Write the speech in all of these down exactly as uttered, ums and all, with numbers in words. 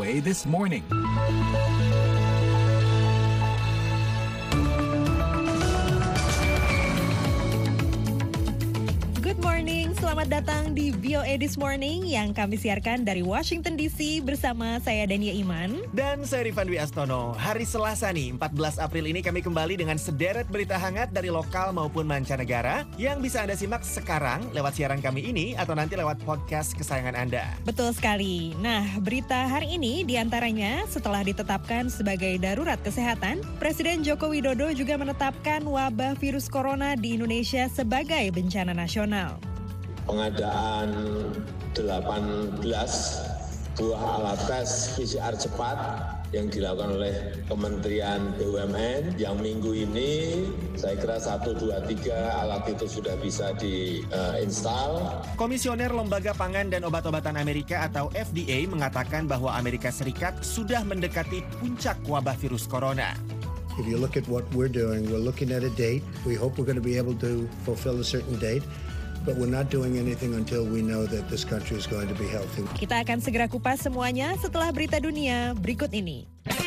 A This Morning. Good morning, selamat datang di V O A This Morning yang kami siarkan dari Washington D C bersama saya Dania Iman. Dan saya Rifan Dwi Astono. Hari Selasa nih, empat belas April ini kami kembali dengan sederet berita hangat dari lokal maupun mancanegara yang bisa Anda simak sekarang lewat siaran kami ini atau nanti lewat podcast kesayangan Anda. Betul sekali. Nah, berita hari ini diantaranya setelah ditetapkan sebagai darurat kesehatan, Presiden Joko Widodo juga menetapkan wabah virus corona di Indonesia sebagai bencana nasional. Pengadaan delapan belas buah alat tes P C R cepat yang dilakukan oleh Kementerian B U M N yang minggu ini saya kira satu, dua, tiga alat itu sudah bisa diinstal. Komisioner Lembaga Pangan dan Obat-obatan Amerika atau F D A mengatakan bahwa Amerika Serikat sudah mendekati puncak wabah virus corona. If you look at what we're doing, we're looking at a date. We hope we're going to be able to fulfill a certain date. But we're not doing anything until we know that this country is going to be healthy. Kita akan segera kupas semuanya setelah berita dunia berikut ini.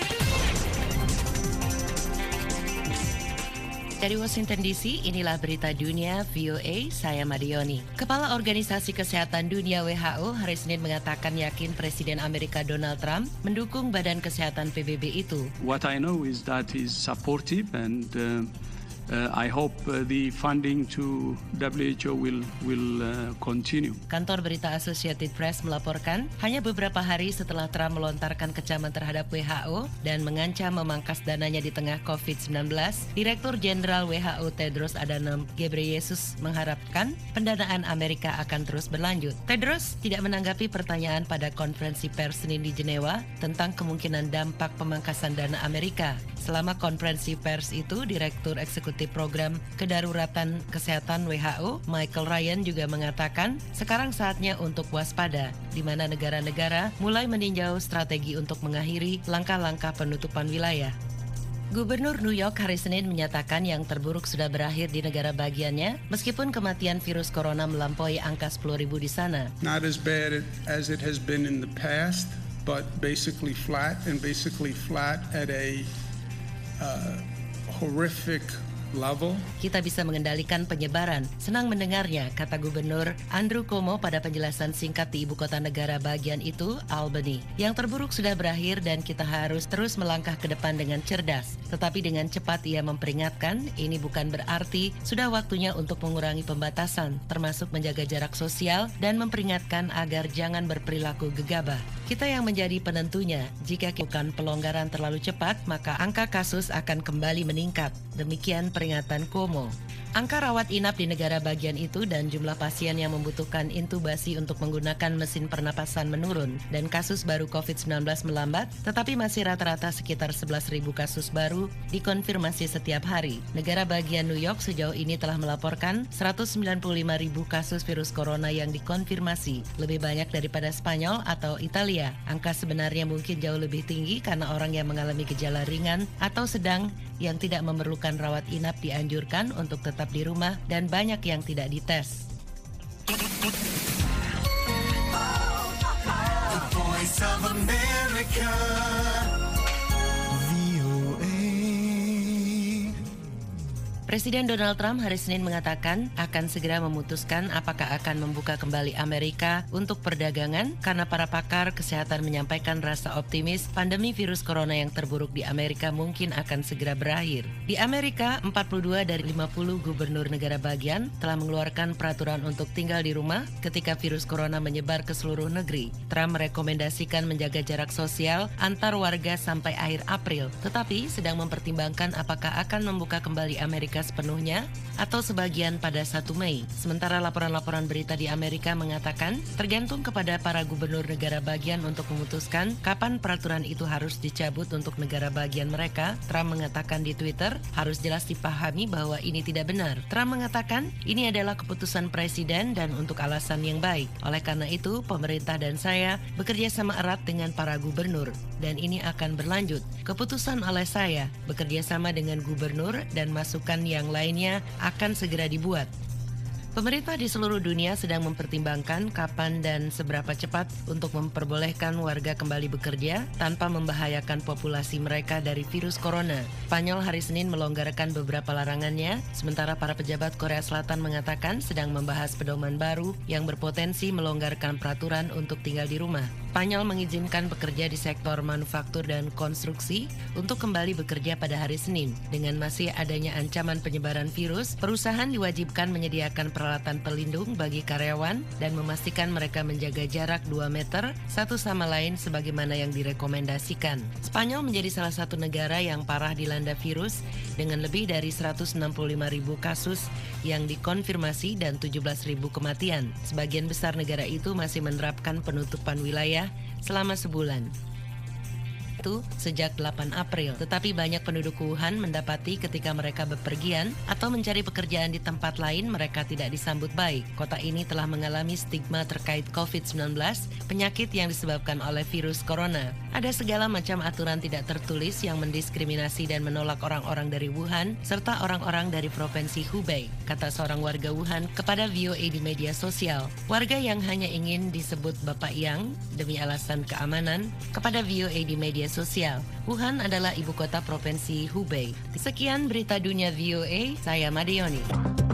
Dari Washington D C, inilah berita dunia V O A, saya Madioni. Kepala Organisasi Kesehatan Dunia W H O hari Senin mengatakan yakin Presiden Amerika Donald Trump mendukung Badan Kesehatan P B B itu. What I know is that he's supportive and uh... Uh, I hope uh, the funding to W H O will will uh, continue. Kantor berita Associated Press melaporkan hanya beberapa hari setelah Trump melontarkan kecaman terhadap W H O dan mengancam memangkas dananya di tengah covid sembilan belas, Direktur Jenderal W H O Tedros Adhanom Ghebreyesus mengharapkan pendanaan Amerika akan terus berlanjut. Tedros tidak menanggapi pertanyaan pada konferensi pers Senin di Jenewa tentang kemungkinan dampak pemangkasan dana Amerika. Selama konferensi pers itu, Direktur Eksekutif Program Kedaruratan Kesehatan W H O, Michael Ryan juga mengatakan sekarang saatnya untuk waspada, di mana negara-negara mulai meninjau strategi untuk mengakhiri langkah-langkah penutupan wilayah. Gubernur New York hari Senin menyatakan yang terburuk sudah berakhir di negara bagiannya, meskipun kematian virus corona melampaui angka sepuluh ribu di sana. Not as bad as it has been in the past, but basically flat and basically flat at a uh, horrific level. Kita bisa mengendalikan penyebaran. Senang mendengarnya, kata Gubernur Andrew Cuomo pada penjelasan singkat di ibu kota negara bagian itu, Albany. Yang terburuk sudah berakhir dan kita harus terus melangkah ke depan dengan cerdas. Tetapi dengan cepat ia memperingatkan, ini bukan berarti sudah waktunya untuk mengurangi pembatasan, termasuk menjaga jarak sosial dan memperingatkan agar jangan berperilaku gegabah. Kita yang menjadi penentunya, jika bukan pelonggaran terlalu cepat, maka angka kasus akan kembali meningkat. Demikian peringatan Cuomo. Angka rawat inap di negara bagian itu dan jumlah pasien yang membutuhkan intubasi untuk menggunakan mesin pernapasan menurun dan kasus baru covid sembilan belas melambat, tetapi masih rata-rata sekitar sebelas ribu kasus baru dikonfirmasi setiap hari. Negara bagian New York sejauh ini telah melaporkan seratus sembilan puluh lima ribu kasus virus corona yang dikonfirmasi, lebih banyak daripada Spanyol atau Italia. Angka sebenarnya mungkin jauh lebih tinggi karena orang yang mengalami gejala ringan atau sedang yang tidak memerlukan rawat inap dianjurkan untuk tetap di rumah dan banyak yang tidak dites. The Voice of America. Presiden Donald Trump hari Senin mengatakan akan segera memutuskan apakah akan membuka kembali Amerika untuk perdagangan karena para pakar kesehatan menyampaikan rasa optimis pandemi virus corona yang terburuk di Amerika mungkin akan segera berakhir. Di Amerika, empat puluh dua dari lima puluh gubernur negara bagian telah mengeluarkan peraturan untuk tinggal di rumah ketika virus corona menyebar ke seluruh negeri. Trump merekomendasikan menjaga jarak sosial antar warga sampai akhir April, tetapi sedang mempertimbangkan apakah akan membuka kembali Amerika sepenuhnya atau sebagian pada satu Mei. Sementara laporan-laporan berita di Amerika mengatakan tergantung kepada para gubernur negara bagian untuk memutuskan kapan peraturan itu harus dicabut untuk negara bagian mereka. Trump mengatakan di Twitter, harus jelas dipahami bahwa ini tidak benar. Trump mengatakan ini adalah keputusan presiden dan untuk alasan yang baik. Oleh karena itu, pemerintah dan saya bekerja sama erat dengan para gubernur dan ini akan berlanjut. Keputusan oleh saya bekerja sama dengan gubernur dan masukan yang lainnya akan segera dibuat. Pemerintah di seluruh dunia sedang mempertimbangkan kapan dan seberapa cepat untuk memperbolehkan warga kembali bekerja tanpa membahayakan populasi mereka dari virus corona. Spanyol hari Senin melonggarkan beberapa larangannya, sementara para pejabat Korea Selatan mengatakan sedang membahas pedoman baru yang berpotensi melonggarkan peraturan untuk tinggal di rumah. Spanyol mengizinkan pekerja di sektor manufaktur dan konstruksi untuk kembali bekerja pada hari Senin. Dengan masih adanya ancaman penyebaran virus, perusahaan diwajibkan menyediakan peralatan pelindung bagi karyawan dan memastikan mereka menjaga jarak dua meter satu sama lain sebagaimana yang direkomendasikan. Spanyol menjadi salah satu negara yang parah dilanda virus dengan lebih dari seratus enam puluh lima ribu kasus yang dikonfirmasi dan tujuh belas ribu kematian. Sebagian besar negara itu masih menerapkan penutupan wilayah selama sebulan. Itu sejak delapan April, tetapi banyak penduduk Wuhan mendapati ketika mereka bepergian atau mencari pekerjaan di tempat lain mereka tidak disambut baik. Kota ini telah mengalami stigma terkait covid sembilan belas, penyakit yang disebabkan oleh virus corona. Ada segala macam aturan tidak tertulis yang mendiskriminasi dan menolak orang-orang dari Wuhan serta orang-orang dari provinsi Hubei, kata seorang warga Wuhan kepada V O A di media sosial. Warga yang hanya ingin disebut Bapak Yang demi alasan keamanan kepada V O A di media sosial. Wuhan adalah ibu kota provinsi Hubei. Sekian berita dunia V O A, saya Madeoni.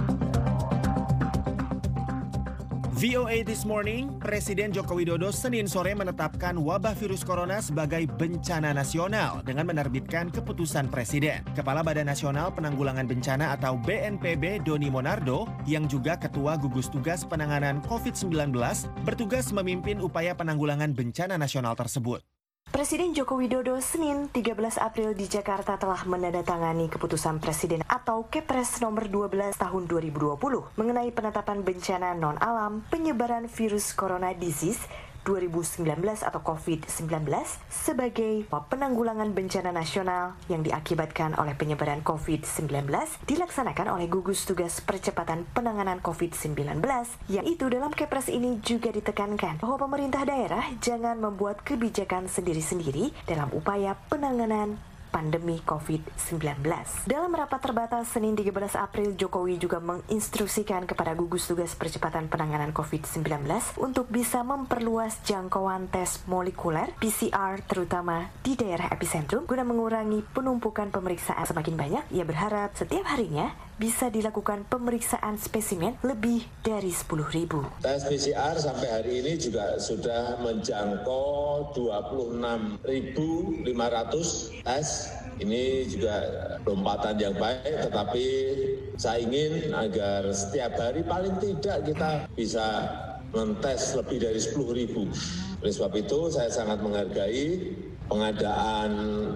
V O A This Morning, Presiden Joko Widodo Senin sore menetapkan wabah virus corona sebagai bencana nasional dengan menerbitkan keputusan Presiden. Kepala Badan Nasional Penanggulangan Bencana atau B N P B Doni Monardo, yang juga Ketua Gugus Tugas Penanganan covid sembilan belas, bertugas memimpin upaya penanggulangan bencana nasional tersebut. Presiden Joko Widodo Senin tiga belas April di Jakarta telah menandatangani keputusan Presiden atau Kepres nomor dua belas tahun dua ribu dua puluh mengenai penetapan bencana non-alam penyebaran virus corona disease dua ribu sembilan belas atau covid sembilan belas sebagai penanggulangan bencana nasional yang diakibatkan oleh penyebaran covid sembilan belas dilaksanakan oleh Gugus Tugas Percepatan Penanganan covid sembilan belas. Yang itu dalam Kepres ini juga ditekankan bahwa pemerintah daerah jangan membuat kebijakan sendiri-sendiri dalam upaya penanganan pandemi covid sembilan belas. Dalam rapat terbatas Senin tiga belas April, Jokowi juga menginstruksikan kepada Gugus Tugas Percepatan Penanganan covid sembilan belas untuk bisa memperluas jangkauan tes molekuler P C R terutama di daerah epicentrum guna mengurangi penumpukan pemeriksaan semakin banyak. Ia berharap setiap harinya bisa dilakukan pemeriksaan spesimen lebih dari sepuluh ribu. Tes P C R sampai hari ini juga sudah menjangkau dua puluh enam ribu lima ratus tes. Ini juga lompatan yang baik, tetapi saya ingin agar setiap hari paling tidak kita bisa mentes lebih dari sepuluh ribu. Oleh sebab itu saya sangat menghargai pengadaan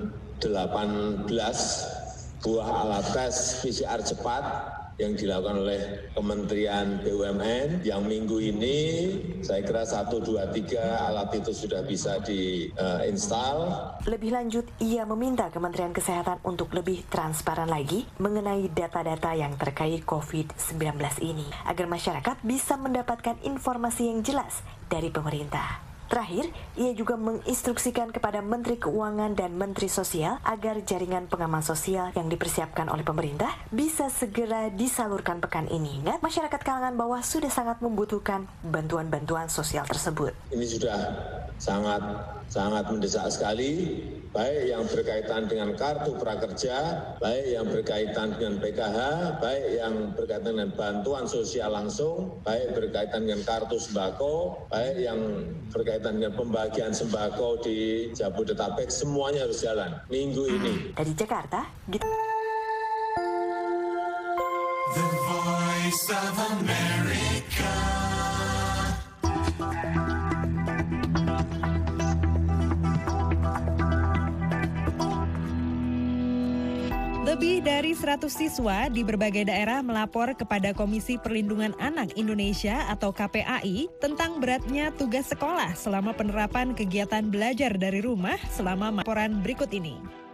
delapan belas buah alat tes P C R cepat yang dilakukan oleh Kementerian B U M N. Yang minggu ini saya kira satu, dua, tiga alat itu sudah bisa diinstal. Uh, Lebih lanjut, ia meminta Kementerian Kesehatan untuk lebih transparan lagi mengenai data-data yang terkait covid sembilan belas ini, agar masyarakat bisa mendapatkan informasi yang jelas dari pemerintah. Terakhir, ia juga menginstruksikan kepada Menteri Keuangan dan Menteri Sosial agar jaringan pengaman sosial yang dipersiapkan oleh pemerintah bisa segera disalurkan pekan ini. Ingat, masyarakat kalangan bawah sudah sangat membutuhkan bantuan-bantuan sosial tersebut. Ini sudah sangat sangat mendesak sekali, baik yang berkaitan dengan kartu prakerja, baik yang berkaitan dengan P K H, baik yang berkaitan dengan bantuan sosial langsung, baik berkaitan dengan kartu sembako, baik yang berkaitan dengan pembagian sembako di Jabodetabek, semuanya harus jalan minggu ini. Dari Jakarta, gitu. The Voice of America. Lebih dari seratus siswa di berbagai daerah melapor kepada Komisi Perlindungan Anak Indonesia atau K P A I tentang beratnya tugas sekolah selama penerapan kegiatan belajar dari rumah selama laporan berikut ini.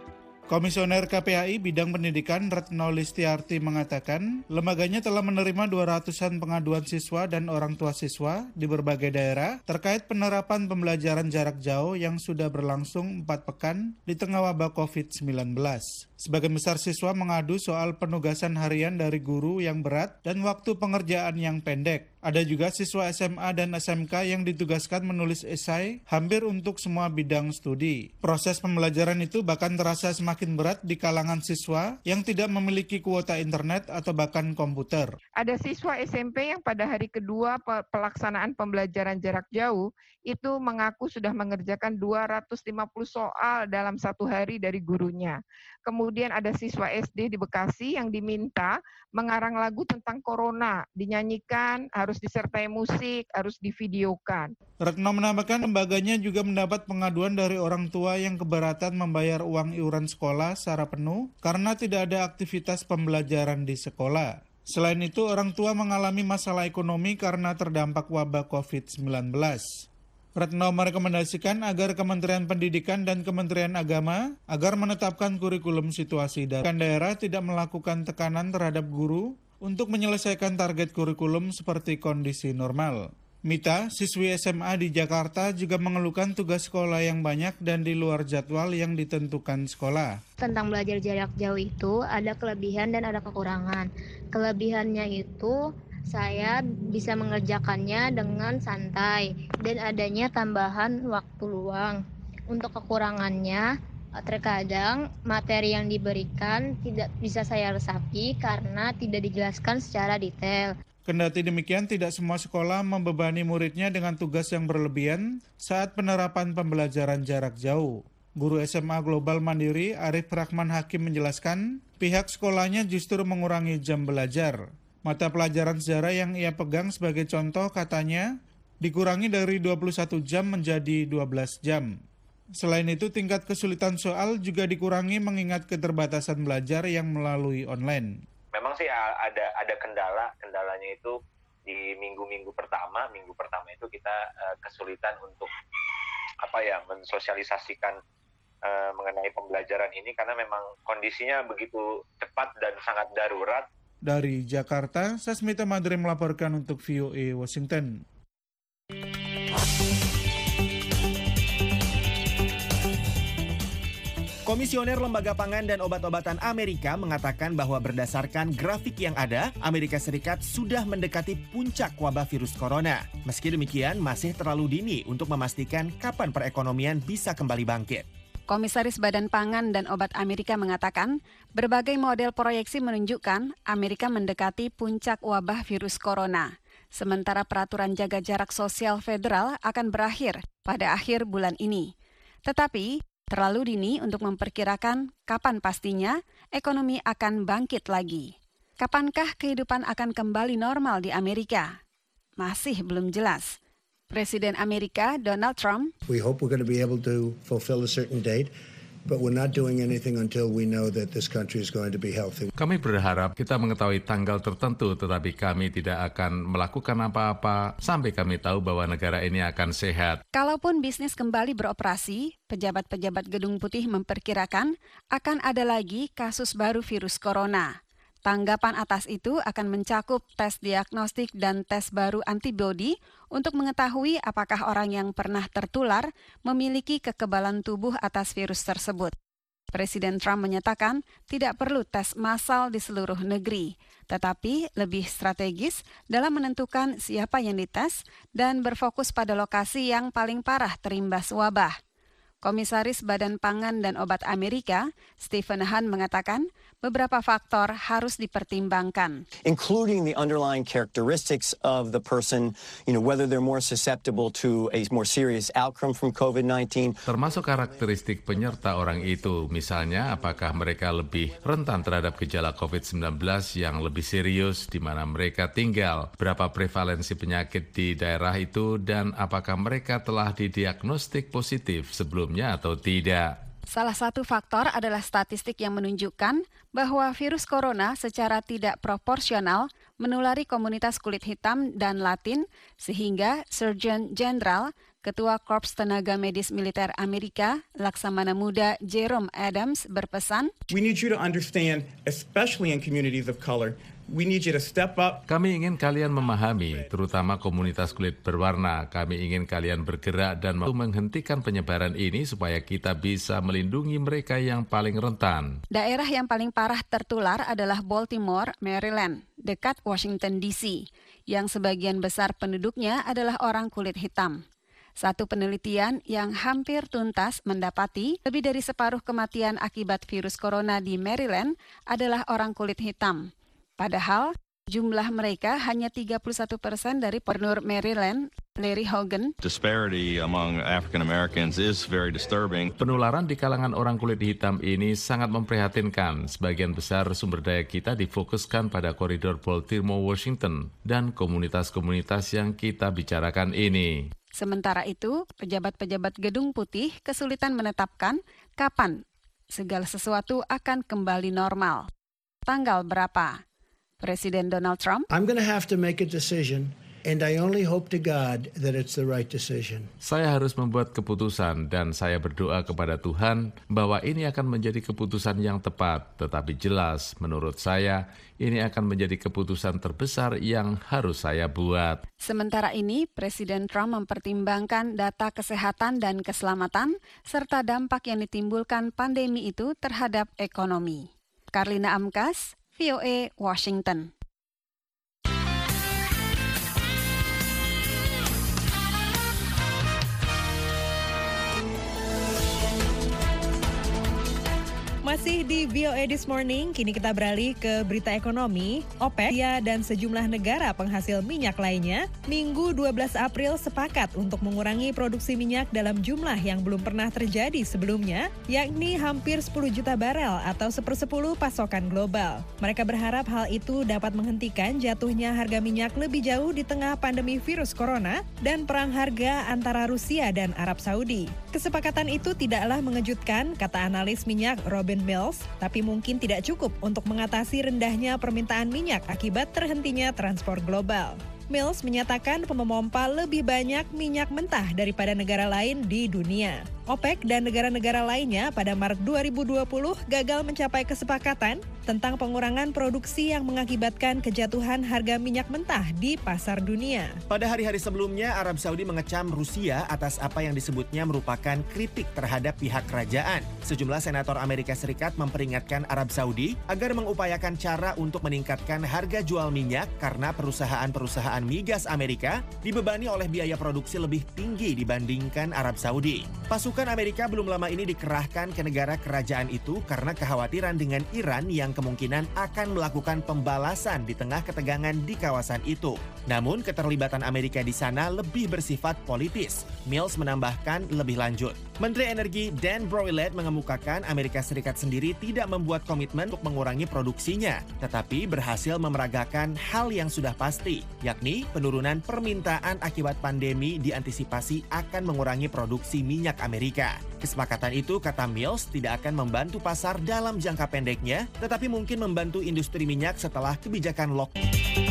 Komisioner K P A I Bidang Pendidikan Retno Listiarti mengatakan, lembaganya telah menerima dua ratusan pengaduan siswa dan orang tua siswa di berbagai daerah terkait penerapan pembelajaran jarak jauh yang sudah berlangsung empat pekan di tengah wabah covid sembilan belas. Sebagian besar siswa mengadu soal penugasan harian dari guru yang berat dan waktu pengerjaan yang pendek. Ada juga siswa S M A dan S M K yang ditugaskan menulis esai hampir untuk semua bidang studi. Proses pembelajaran itu bahkan terasa semakin berat di kalangan siswa yang tidak memiliki kuota internet atau bahkan komputer. Ada siswa S M P yang pada hari kedua pelaksanaan pembelajaran jarak jauh itu mengaku sudah mengerjakan dua ratus lima puluh soal dalam satu hari dari gurunya. Kemudian ada siswa S D di Bekasi yang diminta mengarang lagu tentang corona, dinyanyikan, harus disertai musik, harus divideokan. Retno menambahkan lembaganya juga mendapat pengaduan dari orang tua yang keberatan membayar uang iuran sekolah secara penuh karena tidak ada aktivitas pembelajaran di sekolah. Selain itu, orang tua mengalami masalah ekonomi karena terdampak wabah covid sembilan belas. Retno merekomendasikan agar Kementerian Pendidikan dan Kementerian Agama agar menetapkan kurikulum situasi daerah. Daerah tidak melakukan tekanan terhadap guru untuk menyelesaikan target kurikulum seperti kondisi normal. Mita, siswi S M A di Jakarta, juga mengeluhkan tugas sekolah yang banyak dan di luar jadwal yang ditentukan sekolah. Tentang belajar jarak jauh itu ada kelebihan dan ada kekurangan. Kelebihannya itu saya bisa mengerjakannya dengan santai dan adanya tambahan waktu luang. Untuk kekurangannya, terkadang materi yang diberikan tidak bisa saya resapi karena tidak dijelaskan secara detail. Kendati demikian, tidak semua sekolah membebani muridnya dengan tugas yang berlebihan saat penerapan pembelajaran jarak jauh. Guru S M A Global Mandiri Arif Rahman Hakim menjelaskan, pihak sekolahnya justru mengurangi jam belajar. Mata pelajaran sejarah yang ia pegang sebagai contoh katanya dikurangi dari dua puluh satu jam menjadi dua belas jam. Selain itu, tingkat kesulitan soal juga dikurangi mengingat keterbatasan belajar yang melalui online. Memang sih ada ada kendala, kendalanya itu di minggu-minggu pertama, minggu pertama itu kita uh, kesulitan untuk apa ya mensosialisasikan uh, mengenai pembelajaran ini karena memang kondisinya begitu cepat dan sangat darurat. Dari Jakarta, Sasmita Madre melaporkan untuk V O A Washington. Komisioner Lembaga Pangan dan Obat-obatan Amerika mengatakan bahwa berdasarkan grafik yang ada, Amerika Serikat sudah mendekati puncak wabah virus corona. Meski demikian, masih terlalu dini untuk memastikan kapan perekonomian bisa kembali bangkit. Komisaris Badan Pangan dan Obat Amerika mengatakan, berbagai model proyeksi menunjukkan Amerika mendekati puncak wabah virus corona. Sementara peraturan jaga jarak sosial federal akan berakhir pada akhir bulan ini. Tetapi, terlalu dini untuk memperkirakan kapan pastinya ekonomi akan bangkit lagi. Kapankah kehidupan akan kembali normal di Amerika? Masih belum jelas. Presiden Amerika Donald Trump, We hope we're going to be able to fulfill a certain date, but we're not doing anything until we know that this country is going to be healthy. Kami berharap kita mengetahui tanggal tertentu, tetapi kami tidak akan melakukan apa-apa sampai kami tahu bahwa negara ini akan sehat. Kalaupun bisnis kembali beroperasi, pejabat-pejabat Gedung Putih memperkirakan akan ada lagi kasus baru virus corona. Tanggapan atas itu akan mencakup tes diagnostik dan tes baru antibodi untuk mengetahui apakah orang yang pernah tertular memiliki kekebalan tubuh atas virus tersebut. Presiden Trump menyatakan tidak perlu tes massal di seluruh negeri, tetapi lebih strategis dalam menentukan siapa yang dites dan berfokus pada lokasi yang paling parah terimbas wabah. Komisaris Badan Pangan dan Obat Amerika, Stephen Hahn mengatakan beberapa faktor harus dipertimbangkan. Including the underlying characteristics of the person, you know, whether they're more susceptible to a more serious outcome from covid nineteen. Termasuk karakteristik penyerta orang itu, misalnya apakah mereka lebih rentan terhadap gejala covid sembilan belas yang lebih serius di mana mereka tinggal, berapa prevalensi penyakit di daerah itu, dan apakah mereka telah didiagnostik positif sebelumnya atau tidak. Salah satu faktor adalah statistik yang menunjukkan bahwa virus corona secara tidak proporsional menulari komunitas kulit hitam dan Latin, sehingga Surgeon General, Ketua Korps Tenaga Medis Militer Amerika, Laksamana Muda Jerome Adams berpesan, "We need you to understand, especially in communities of color, we need you to step up." Kami ingin kalian memahami, terutama komunitas kulit berwarna. Kami ingin kalian bergerak dan menghentikan penyebaran ini supaya kita bisa melindungi mereka yang paling rentan. Daerah yang paling parah tertular adalah Baltimore, Maryland, dekat Washington D C, yang sebagian besar penduduknya adalah orang kulit hitam. Satu penelitian yang hampir tuntas mendapati lebih dari separuh kematian akibat virus corona di Maryland adalah orang kulit hitam. Padahal jumlah mereka hanya tiga puluh satu persen dari Gubernur Maryland, Larry Hogan. Disparity among African Americans is very disturbing. Penularan di kalangan orang kulit hitam ini sangat memprihatinkan. Sebagian besar sumber daya kita difokuskan pada koridor Baltimore, Washington, dan komunitas-komunitas yang kita bicarakan ini. Sementara itu, pejabat-pejabat Gedung Putih kesulitan menetapkan kapan segala sesuatu akan kembali normal. Tanggal berapa? Presiden Donald Trump, I'm going to have to make a decision, and I only hope to God that it's the right decision. Saya harus membuat keputusan dan saya berdoa kepada Tuhan bahwa ini akan menjadi keputusan yang tepat. Tetapi jelas, menurut saya, ini akan menjadi keputusan terbesar yang harus saya buat. Sementara ini, Presiden Trump mempertimbangkan data kesehatan dan keselamatan serta dampak yang ditimbulkan pandemi itu terhadap ekonomi. Karlina Amkas, V O A Washington. Masih di V O A This Morning, kini kita beralih ke berita ekonomi. OPEC dan sejumlah negara penghasil minyak lainnya, Minggu dua belas April sepakat untuk mengurangi produksi minyak dalam jumlah yang belum pernah terjadi sebelumnya, yakni hampir sepuluh juta barel atau sepersepuluh pasokan global. Mereka berharap hal itu dapat menghentikan jatuhnya harga minyak lebih jauh di tengah pandemi virus corona dan perang harga antara Rusia dan Arab Saudi. Kesepakatan itu tidaklah mengejutkan, kata analis minyak Robin Mills, tapi mungkin tidak cukup untuk mengatasi rendahnya permintaan minyak akibat terhentinya transport global. Mills menyatakan pemompa lebih banyak minyak mentah daripada negara lain di dunia. OPEC dan negara-negara lainnya pada Maret dua ribu dua puluh gagal mencapai kesepakatan tentang pengurangan produksi yang mengakibatkan kejatuhan harga minyak mentah di pasar dunia. Pada hari-hari sebelumnya, Arab Saudi mengecam Rusia atas apa yang disebutnya merupakan kritik terhadap pihak kerajaan. Sejumlah senator Amerika Serikat memperingatkan Arab Saudi agar mengupayakan cara untuk meningkatkan harga jual minyak karena perusahaan-perusahaan migas Amerika dibebani oleh biaya produksi lebih tinggi dibandingkan Arab Saudi. Pasukan Amerika belum lama ini dikerahkan ke negara kerajaan itu karena kekhawatiran dengan Iran yang kemungkinan akan melakukan pembalasan di tengah ketegangan di kawasan itu. Namun keterlibatan Amerika di sana lebih bersifat politis. Mills menambahkan lebih lanjut. Menteri Energi Dan Broilet mengemukakan Amerika Serikat sendiri tidak membuat komitmen untuk mengurangi produksinya, tetapi berhasil memeragakan hal yang sudah pasti, yakni penurunan permintaan akibat pandemi diantisipasi akan mengurangi produksi minyak Amerika. Kesepakatan itu, kata Mills, tidak akan membantu pasar dalam jangka pendeknya, tetapi mungkin membantu industri minyak setelah kebijakan lockdown.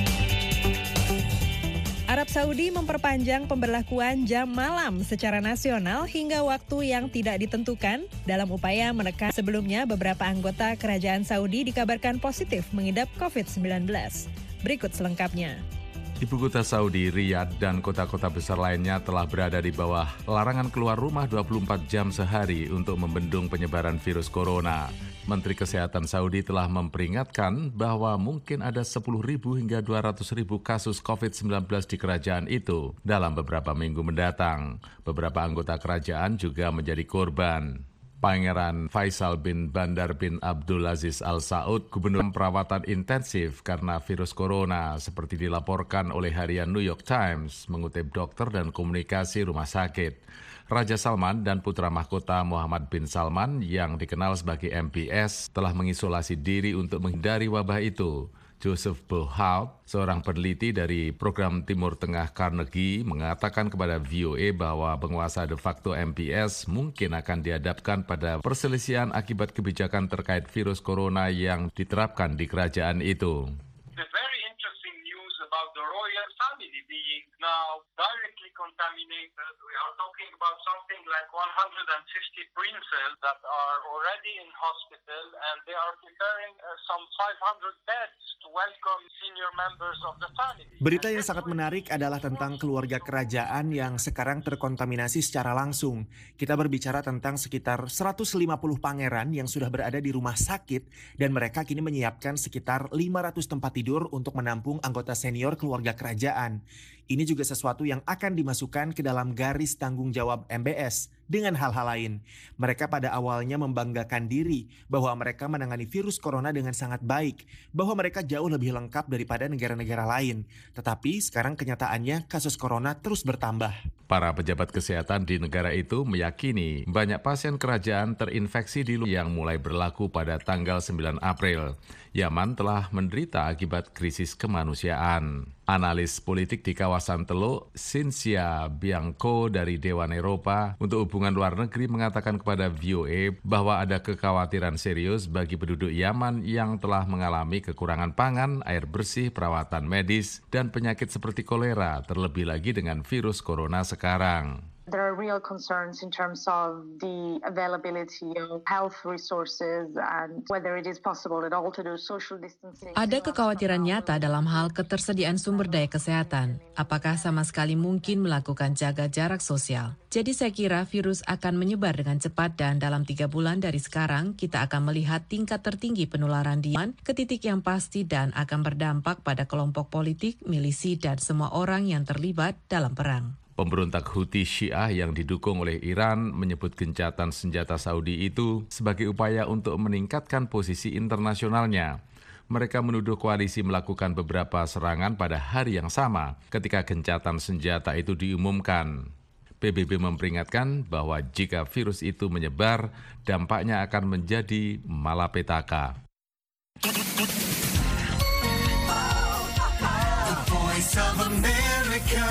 Arab Saudi memperpanjang pemberlakuan jam malam secara nasional hingga waktu yang tidak ditentukan dalam upaya menekan. Sebelumnya, beberapa anggota kerajaan Saudi dikabarkan positif mengidap covid sembilan belas. Berikut selengkapnya. Ibu kota Saudi, Riyadh, dan kota-kota besar lainnya telah berada di bawah larangan keluar rumah dua puluh empat jam sehari untuk membendung penyebaran virus corona. Menteri Kesehatan Saudi telah memperingatkan bahwa mungkin ada sepuluh ribu hingga dua ratus ribu kasus covid sembilan belas di kerajaan itu dalam beberapa minggu mendatang. Beberapa anggota kerajaan juga menjadi korban. Pangeran Faisal bin Bandar bin Abdulaziz Al Saud, gubernur perawatan intensif karena virus corona, seperti dilaporkan oleh harian New York Times, mengutip dokter dan komunikasi rumah sakit. Raja Salman dan putra mahkota Muhammad bin Salman yang dikenal sebagai M B S telah mengisolasi diri untuk menghindari wabah itu. Joseph Bohout, seorang peneliti dari program Timur Tengah Carnegie, mengatakan kepada V O A bahwa penguasa de facto M P S mungkin akan dihadapkan pada perselisihan akibat kebijakan terkait virus corona yang diterapkan di kerajaan itu. The very interesting news about the royal family being now directly contaminated. We are talking about something like one hundred fifty princes that are already in hospital, and they are preparing uh, some five hundred beds to welcome senior members of the family. Berita yang sangat menarik adalah tentang keluarga kerajaan yang sekarang terkontaminasi secara langsung. Kita berbicara tentang sekitar seratus lima puluh pangeran yang sudah berada di rumah sakit, dan mereka kini menyiapkan sekitar lima ratus tempat tidur untuk menampung anggota senior keluarga kerajaan. Ini juga sesuatu yang akan dimasukkan ke dalam garis tanggung jawab M B S dengan hal-hal lain. Mereka pada awalnya membanggakan diri bahwa mereka menangani virus corona dengan sangat baik, bahwa mereka jauh lebih lengkap daripada negara-negara lain. Tetapi sekarang kenyataannya kasus corona terus bertambah. Para pejabat kesehatan di negara itu meyakini banyak pasien kerajaan terinfeksi di luar yang mulai berlaku pada tanggal sembilan April. Yaman telah menderita akibat krisis kemanusiaan. Analis politik di kawasan Teluk, Cynthia Bianco dari Dewan Eropa untuk Hubungan Luar Negeri mengatakan kepada V O A bahwa ada kekhawatiran serius bagi penduduk Yaman yang telah mengalami kekurangan pangan, air bersih, perawatan medis, dan penyakit seperti kolera, terlebih lagi dengan virus corona sekarang. There are real concerns in terms of the availability of health resources and whether it is possible at all to do social distancing. Ada kekhawatiran nyata dalam hal ketersediaan sumber daya kesehatan. Apakah sama sekali mungkin melakukan jaga jarak sosial? Jadi saya kira virus akan menyebar dengan cepat dan dalam tiga bulan dari sekarang kita akan melihat tingkat tertinggi penularan di Yaman ke titik yang pasti dan akan berdampak pada kelompok politik, milisi, dan semua orang yang terlibat dalam perang. Pemberontak Houthi Syiah yang didukung oleh Iran menyebut gencatan senjata Saudi itu sebagai upaya untuk meningkatkan posisi internasionalnya. Mereka menuduh koalisi melakukan beberapa serangan pada hari yang sama ketika gencatan senjata itu diumumkan. P B B memperingatkan bahwa jika virus itu menyebar, dampaknya akan menjadi malapetaka. The Voice of America.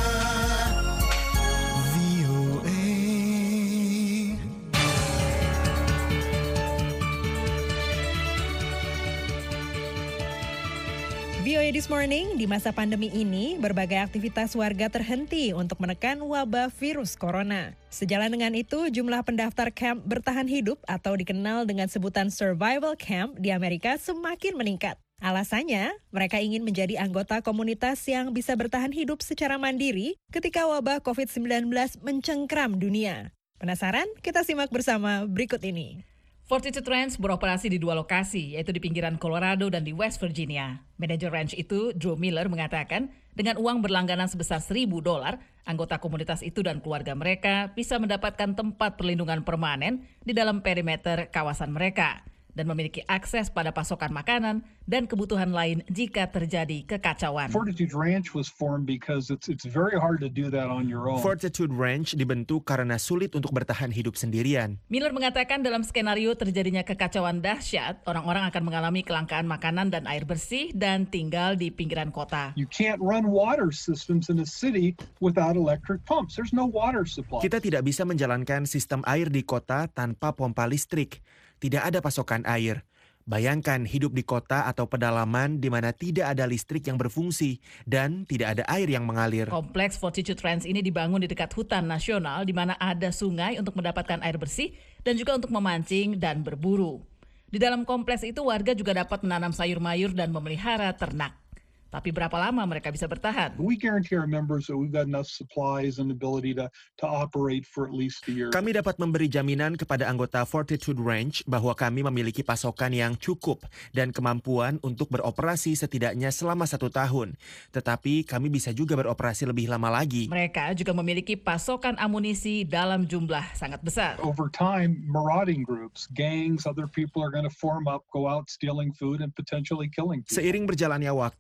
V O A This Morning, di masa pandemi ini, berbagai aktivitas warga terhenti untuk menekan wabah virus corona. Sejalan dengan itu, jumlah pendaftar camp bertahan hidup atau dikenal dengan sebutan survival camp di Amerika semakin meningkat. Alasannya, mereka ingin menjadi anggota komunitas yang bisa bertahan hidup secara mandiri ketika wabah covid sembilan belas mencengkram dunia. Penasaran? Kita simak bersama berikut ini. Fortitude Ranch beroperasi di dua lokasi, yaitu di pinggiran Colorado dan di West Virginia. Manajer ranch itu, Drew Miller, mengatakan dengan uang berlangganan sebesar seribu dolar, anggota komunitas itu dan keluarga mereka bisa mendapatkan tempat perlindungan permanen di dalam perimeter kawasan mereka dan memiliki akses pada pasokan makanan dan kebutuhan lain jika terjadi kekacauan. Fortitude Ranch was formed because it's it's very hard to do that on your own. Fortitude Ranch dibentuk karena sulit untuk bertahan hidup sendirian. Miller mengatakan dalam skenario terjadinya kekacauan dahsyat, orang-orang akan mengalami kelangkaan makanan dan air bersih dan tinggal di pinggiran kota. You can't run water systems in a city without electric pumps. There's no water supply. Kita tidak bisa menjalankan sistem air di kota tanpa pompa listrik. Tidak ada pasokan air. Bayangkan hidup di kota atau pedalaman di mana tidak ada listrik yang berfungsi dan tidak ada air yang mengalir. Kompleks Fortitude Ranch ini dibangun di dekat hutan nasional di mana ada sungai untuk mendapatkan air bersih dan juga untuk memancing dan berburu. Di dalam kompleks itu warga juga dapat menanam sayur mayur dan memelihara ternak. Tapi berapa lama mereka bisa bertahan? We guarantee our members that we've got enough supplies and ability to to operate for at least a year. Kami dapat memberi jaminan kepada anggota Fortitude Ranch bahwa kami memiliki pasokan yang cukup dan kemampuan untuk beroperasi setidaknya selama satu tahun. Tetapi kami bisa juga beroperasi lebih lama lagi. Mereka juga memiliki pasokan amunisi dalam jumlah sangat besar. Over time, marauding groups, gangs, other people are going to form up, go out stealing food and potentially killing people. Seiring berjalannya waktu, kelompok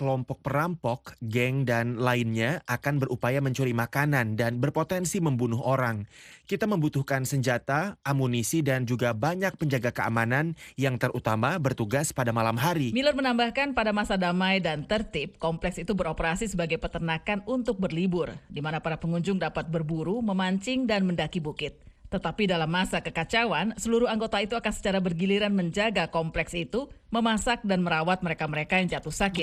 kelompok perampok, geng, dan lainnya akan berupaya mencuri makanan dan berpotensi membunuh orang. Kita membutuhkan senjata, amunisi, dan juga banyak penjaga keamanan yang terutama bertugas pada malam hari. Miller menambahkan pada masa damai dan tertib, kompleks itu beroperasi sebagai peternakan untuk berlibur, di mana para pengunjung dapat berburu, memancing, dan mendaki bukit. Tetapi dalam masa kekacauan, seluruh anggota itu akan secara bergiliran menjaga kompleks itu, memasak dan merawat mereka-mereka yang jatuh sakit.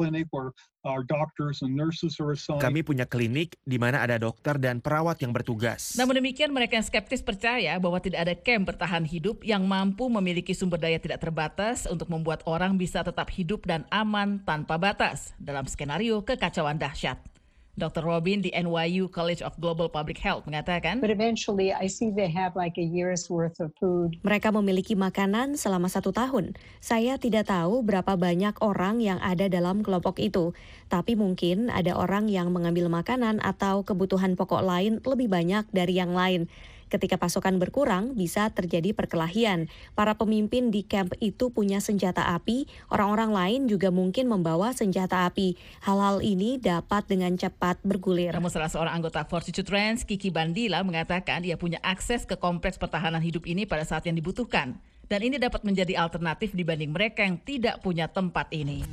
Kami punya klinik di mana ada dokter dan perawat yang bertugas. Namun demikian, mereka yang skeptis percaya bahwa tidak ada camp bertahan hidup yang mampu memiliki sumber daya tidak terbatas untuk membuat orang bisa tetap hidup dan aman tanpa batas dalam skenario kekacauan dahsyat. dokter Robin di N Y U College of Global Public Health mengatakan, But eventually I see they have like a year's worth of food. Mereka memiliki makanan selama satu tahun. Saya tidak tahu berapa banyak orang yang ada dalam kelompok itu, tapi mungkin ada orang yang mengambil makanan atau kebutuhan pokok lain lebih banyak dari yang lain. Ketika pasokan berkurang, bisa terjadi perkelahian. Para pemimpin di camp itu punya senjata api, orang-orang lain juga mungkin membawa senjata api. Hal-hal ini dapat dengan cepat bergulir. Namun salah seorang anggota Fortitude Ranch, Kiki Bandila, mengatakan dia punya akses ke kompleks pertahanan hidup ini pada saat yang dibutuhkan. Dan ini dapat menjadi alternatif dibanding mereka yang tidak punya tempat ini.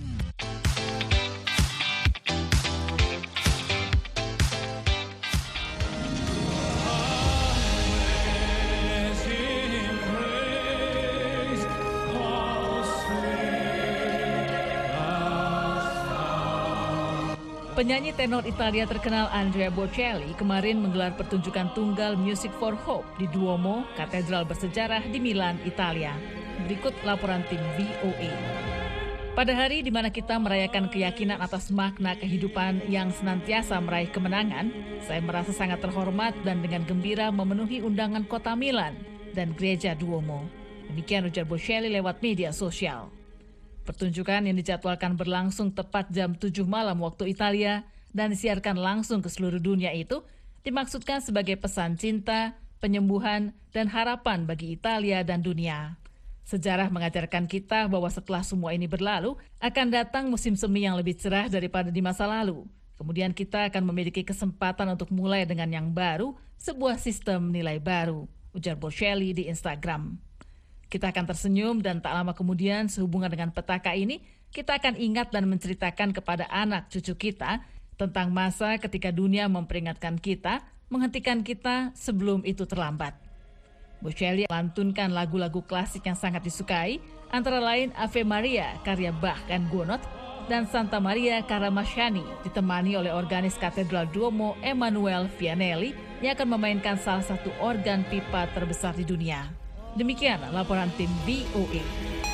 Penyanyi tenor Italia terkenal Andrea Bocelli kemarin menggelar pertunjukan tunggal Music for Hope di Duomo, katedral bersejarah di Milan, Italia. Berikut laporan tim V O A. Pada hari di mana kita merayakan keyakinan atas makna kehidupan yang senantiasa meraih kemenangan, saya merasa sangat terhormat dan dengan gembira memenuhi undangan kota Milan dan gereja Duomo. Demikian ujar Bocelli lewat media sosial. Pertunjukan yang dijadwalkan berlangsung tepat jam tujuh malam waktu Italia dan disiarkan langsung ke seluruh dunia itu dimaksudkan sebagai pesan cinta, penyembuhan, dan harapan bagi Italia dan dunia. Sejarah mengajarkan kita bahwa setelah semua ini berlalu, akan datang musim semi yang lebih cerah daripada di masa lalu. Kemudian kita akan memiliki kesempatan untuk mulai dengan yang baru, sebuah sistem nilai baru, ujar Bocelli di Instagram. Kita akan tersenyum dan tak lama kemudian sehubungan dengan petaka ini, kita akan ingat dan menceritakan kepada anak cucu kita tentang masa ketika dunia memperingatkan kita, menghentikan kita sebelum itu terlambat. Bocelli melantunkan lagu-lagu klasik yang sangat disukai, antara lain Ave Maria karya Bach dan Gounod, dan Santa Maria Caramasciani ditemani oleh organis Katedral Duomo Emanuele Vianelli yang akan memainkan salah satu organ pipa terbesar di dunia. Demikian laporan tim V O A.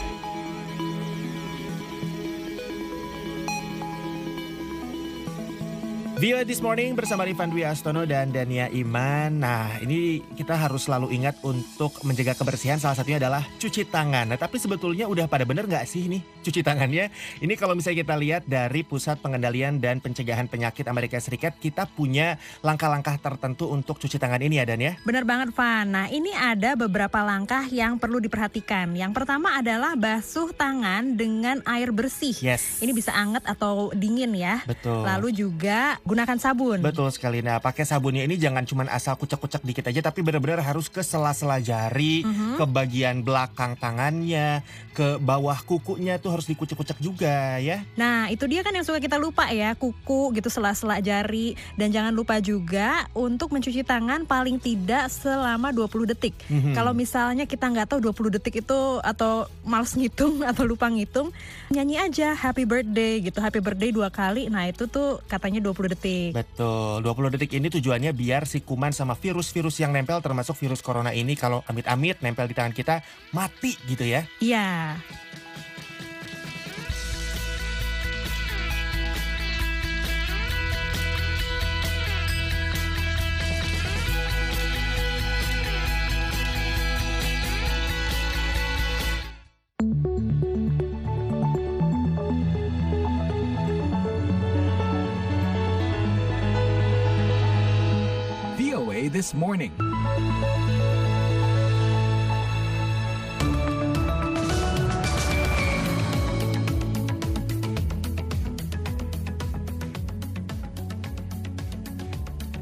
V O A This Morning bersama Rifan Dwi Astono dan Dania Iman. Nah, ini kita harus selalu ingat untuk menjaga kebersihan, salah satunya adalah cuci tangan. Nah, tapi sebetulnya udah pada bener nggak sih ini cuci tangannya? Ini kalau misalnya kita lihat dari Pusat Pengendalian dan Pencegahan Penyakit Amerika Serikat, kita punya langkah-langkah tertentu untuk cuci tangan ini ya, Dan ya? Benar banget, Van. Nah, ini ada beberapa langkah yang perlu diperhatikan. Yang pertama adalah basuh tangan dengan air bersih. Yes. Ini bisa anget atau dingin ya. Betul. Lalu juga gunakan sabun. Betul sekali. Nah, pakai sabunnya ini jangan cuma asal kucek-kucek dikit aja, tapi benar-benar harus ke sela-sela jari, uh-huh. ke bagian belakang tangannya, ke bawah kukunya tuh harus dikucek-kucek juga ya. Nah, itu dia kan yang suka kita lupa ya, kuku gitu, sela-sela jari. Dan jangan lupa juga untuk mencuci tangan paling tidak selama dua puluh detik. Uh-huh. Kalau misalnya kita nggak tahu dua puluh detik itu atau malas ngitung atau lupa ngitung, nyanyi aja happy birthday gitu, happy birthday dua kali. Nah, itu tuh katanya dua puluh detik. Betul, dua puluh detik ini tujuannya biar si kuman sama virus-virus yang nempel termasuk virus corona ini kalau amit-amit nempel di tangan kita mati gitu ya. Iya. This morning.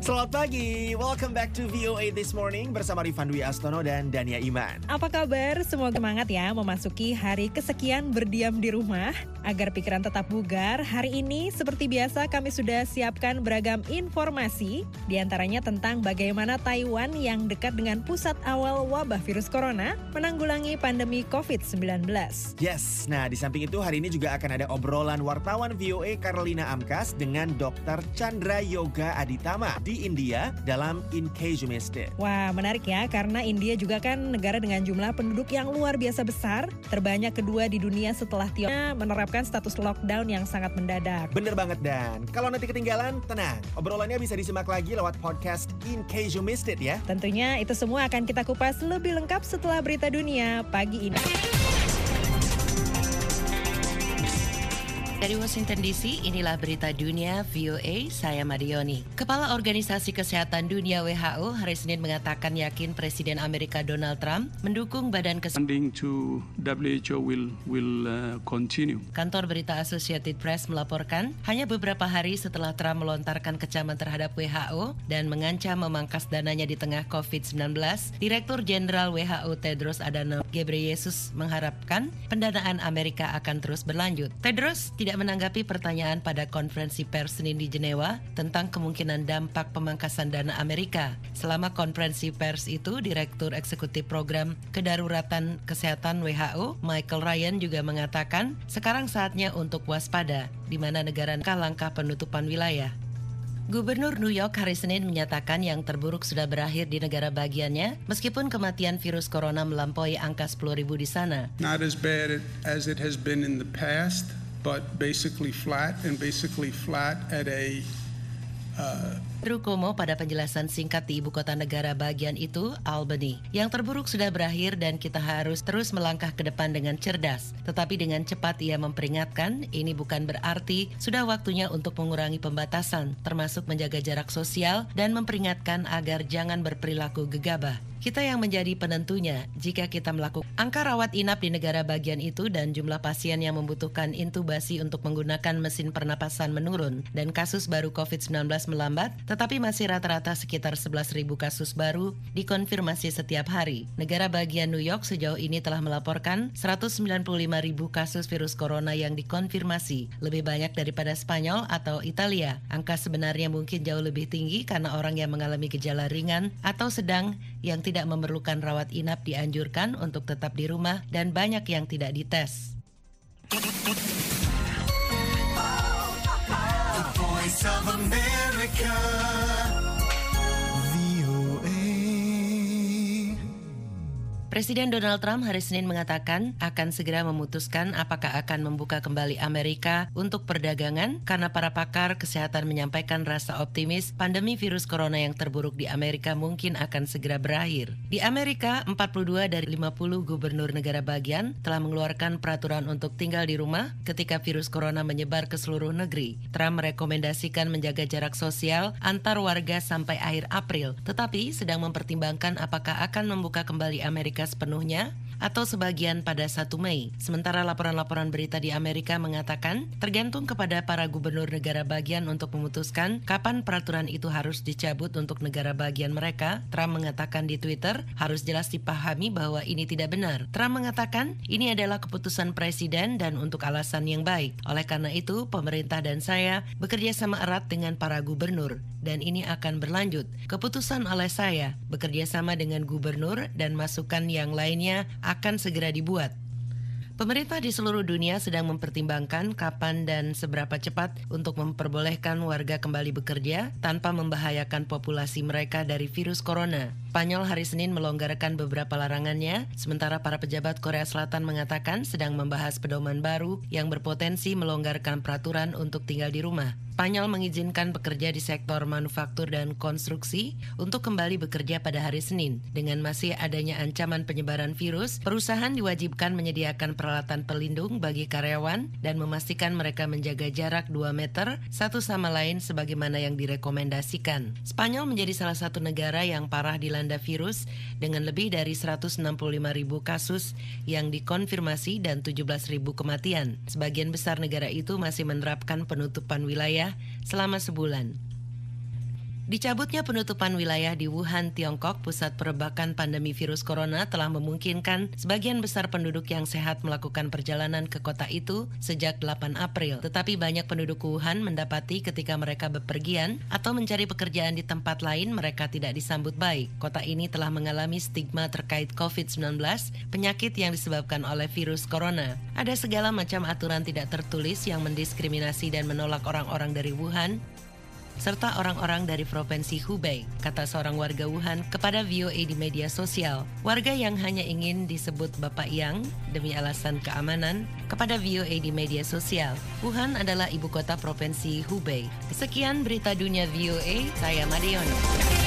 Selamat pagi, welcome back to V O A This Morning bersama Rifan Dwi Astono dan Dania Iman. Apa kabar? Semoga semangat ya memasuki hari kesekian berdiam di rumah. Agar pikiran tetap bugar, hari ini seperti biasa kami sudah siapkan beragam informasi. Di antaranya tentang bagaimana Taiwan yang dekat dengan pusat awal wabah virus corona menanggulangi pandemi covid sembilan belas. Yes, nah di samping itu hari ini juga akan ada obrolan wartawan V O A Carolina Amkas dengan dokter Chandra Yoga Aditama di India dalam In Case You Missed It. Wah, menarik ya, karena India juga kan negara dengan jumlah penduduk yang luar biasa besar, terbanyak kedua di dunia setelah Tiongkok menerapkan status lockdown yang sangat mendadak. Bener banget Dan, kalau nanti ketinggalan, tenang, obrolannya bisa disimak lagi lewat podcast In Case You Missed It ya. Tentunya itu semua akan kita kupas lebih lengkap setelah berita dunia pagi ini. Dari Washington D C, inilah berita dunia V O A, saya Madioni. Kepala Organisasi Kesehatan Dunia W H O hari Senin mengatakan yakin Presiden Amerika Donald Trump mendukung Badan Kesehatan. To W H O will will uh, continue. Kantor berita Associated Press melaporkan hanya beberapa hari setelah Trump melontarkan kecaman terhadap W H O dan mengancam memangkas dananya di tengah covid sembilan belas, Direktur Jenderal W H O Tedros Adhanom Ghebreyesus mengharapkan pendanaan Amerika akan terus berlanjut. Tedros tidak menanggapi pertanyaan pada konferensi pers Senin di Jenewa tentang kemungkinan dampak pemangkasan dana Amerika. Selama konferensi pers itu, Direktur Eksekutif Program Kedaruratan Kesehatan W H O, Michael Ryan juga mengatakan sekarang saatnya untuk waspada, di mana negara langkah penutupan wilayah. Gubernur New York hari Senin menyatakan yang terburuk sudah berakhir di negara bagiannya, meskipun kematian virus corona melampaui angka sepuluh ribu di sana. Not as bad as it has been in the past, but basically flat and basically flat at a uh, Andrew Cuomo pada penjelasan singkat di ibu kota negara bagian itu, Albany. Yang terburuk sudah berakhir dan kita harus terus melangkah ke depan dengan cerdas. Tetapi dengan cepat ia memperingatkan, ini bukan berarti sudah waktunya untuk mengurangi pembatasan, termasuk menjaga jarak sosial dan memperingatkan agar jangan berperilaku gegabah. Kita yang menjadi penentunya jika kita melakukan angka rawat inap di negara bagian itu dan jumlah pasien yang membutuhkan intubasi untuk menggunakan mesin pernapasan menurun dan kasus baru covid sembilan belas melambat, tetapi masih rata-rata sekitar sebelas ribu kasus baru dikonfirmasi setiap hari. Negara bagian New York sejauh ini telah melaporkan seratus sembilan puluh lima ribu kasus virus corona yang dikonfirmasi, lebih banyak daripada Spanyol atau Italia. Angka sebenarnya mungkin jauh lebih tinggi karena orang yang mengalami gejala ringan atau sedang yang tidak memerlukan rawat inap dianjurkan untuk tetap di rumah dan banyak yang tidak dites. The Voice of America. Presiden Donald Trump hari Senin mengatakan akan segera memutuskan apakah akan membuka kembali Amerika untuk perdagangan karena para pakar kesehatan menyampaikan rasa optimis pandemi virus corona yang terburuk di Amerika mungkin akan segera berakhir. Di Amerika, empat puluh dua dari lima puluh gubernur negara bagian telah mengeluarkan peraturan untuk tinggal di rumah ketika virus corona menyebar ke seluruh negeri. Trump merekomendasikan menjaga jarak sosial antar warga sampai akhir April, tetapi sedang mempertimbangkan apakah akan membuka kembali Amerika sepenuhnya atau sebagian pada satu Mei. Sementara laporan-laporan berita di Amerika mengatakan tergantung kepada para gubernur negara bagian untuk memutuskan kapan peraturan itu harus dicabut untuk negara bagian mereka. Trump mengatakan di Twitter, harus jelas dipahami bahwa ini tidak benar. Trump mengatakan ini adalah keputusan presiden dan untuk alasan yang baik. Oleh karena itu, pemerintah dan saya bekerja sama erat dengan para gubernur dan ini akan berlanjut. Keputusan oleh saya bekerja sama dengan gubernur dan masukan yang lainnya akan segera dibuat. Pemerintah di seluruh dunia sedang mempertimbangkan kapan dan seberapa cepat untuk memperbolehkan warga kembali bekerja tanpa membahayakan populasi mereka dari virus corona. Spanyol hari Senin melonggarkan beberapa larangannya, sementara para pejabat Korea Selatan mengatakan sedang membahas pedoman baru yang berpotensi melonggarkan peraturan untuk tinggal di rumah. Spanyol mengizinkan pekerja di sektor manufaktur dan konstruksi untuk kembali bekerja pada hari Senin. Dengan masih adanya ancaman penyebaran virus, perusahaan diwajibkan menyediakan peralatan pelindung bagi karyawan dan memastikan mereka menjaga jarak dua meter satu sama lain sebagaimana yang direkomendasikan. Spanyol menjadi salah satu negara yang parah dilanda virus dengan lebih dari seratus enam puluh lima ribu kasus yang dikonfirmasi dan tujuh belas ribu kematian. Sebagian besar negara itu masih menerapkan penutupan wilayah selama sebulan. Dicabutnya penutupan wilayah di Wuhan, Tiongkok, pusat perebakan pandemi virus corona telah memungkinkan sebagian besar penduduk yang sehat melakukan perjalanan ke kota itu sejak delapan April. Tetapi banyak penduduk Wuhan mendapati ketika mereka bepergian atau mencari pekerjaan di tempat lain mereka tidak disambut baik. Kota ini telah mengalami stigma terkait covid sembilan belas, penyakit yang disebabkan oleh virus corona. Ada segala macam aturan tidak tertulis yang mendiskriminasi dan menolak orang-orang dari Wuhan, serta orang-orang dari Provinsi Hubei, kata seorang warga Wuhan kepada V O A di media sosial. Warga yang hanya ingin disebut Bapak Yang demi alasan keamanan kepada V O A di media sosial. Wuhan adalah ibu kota Provinsi Hubei. Sekian berita dunia V O A, saya Madiono.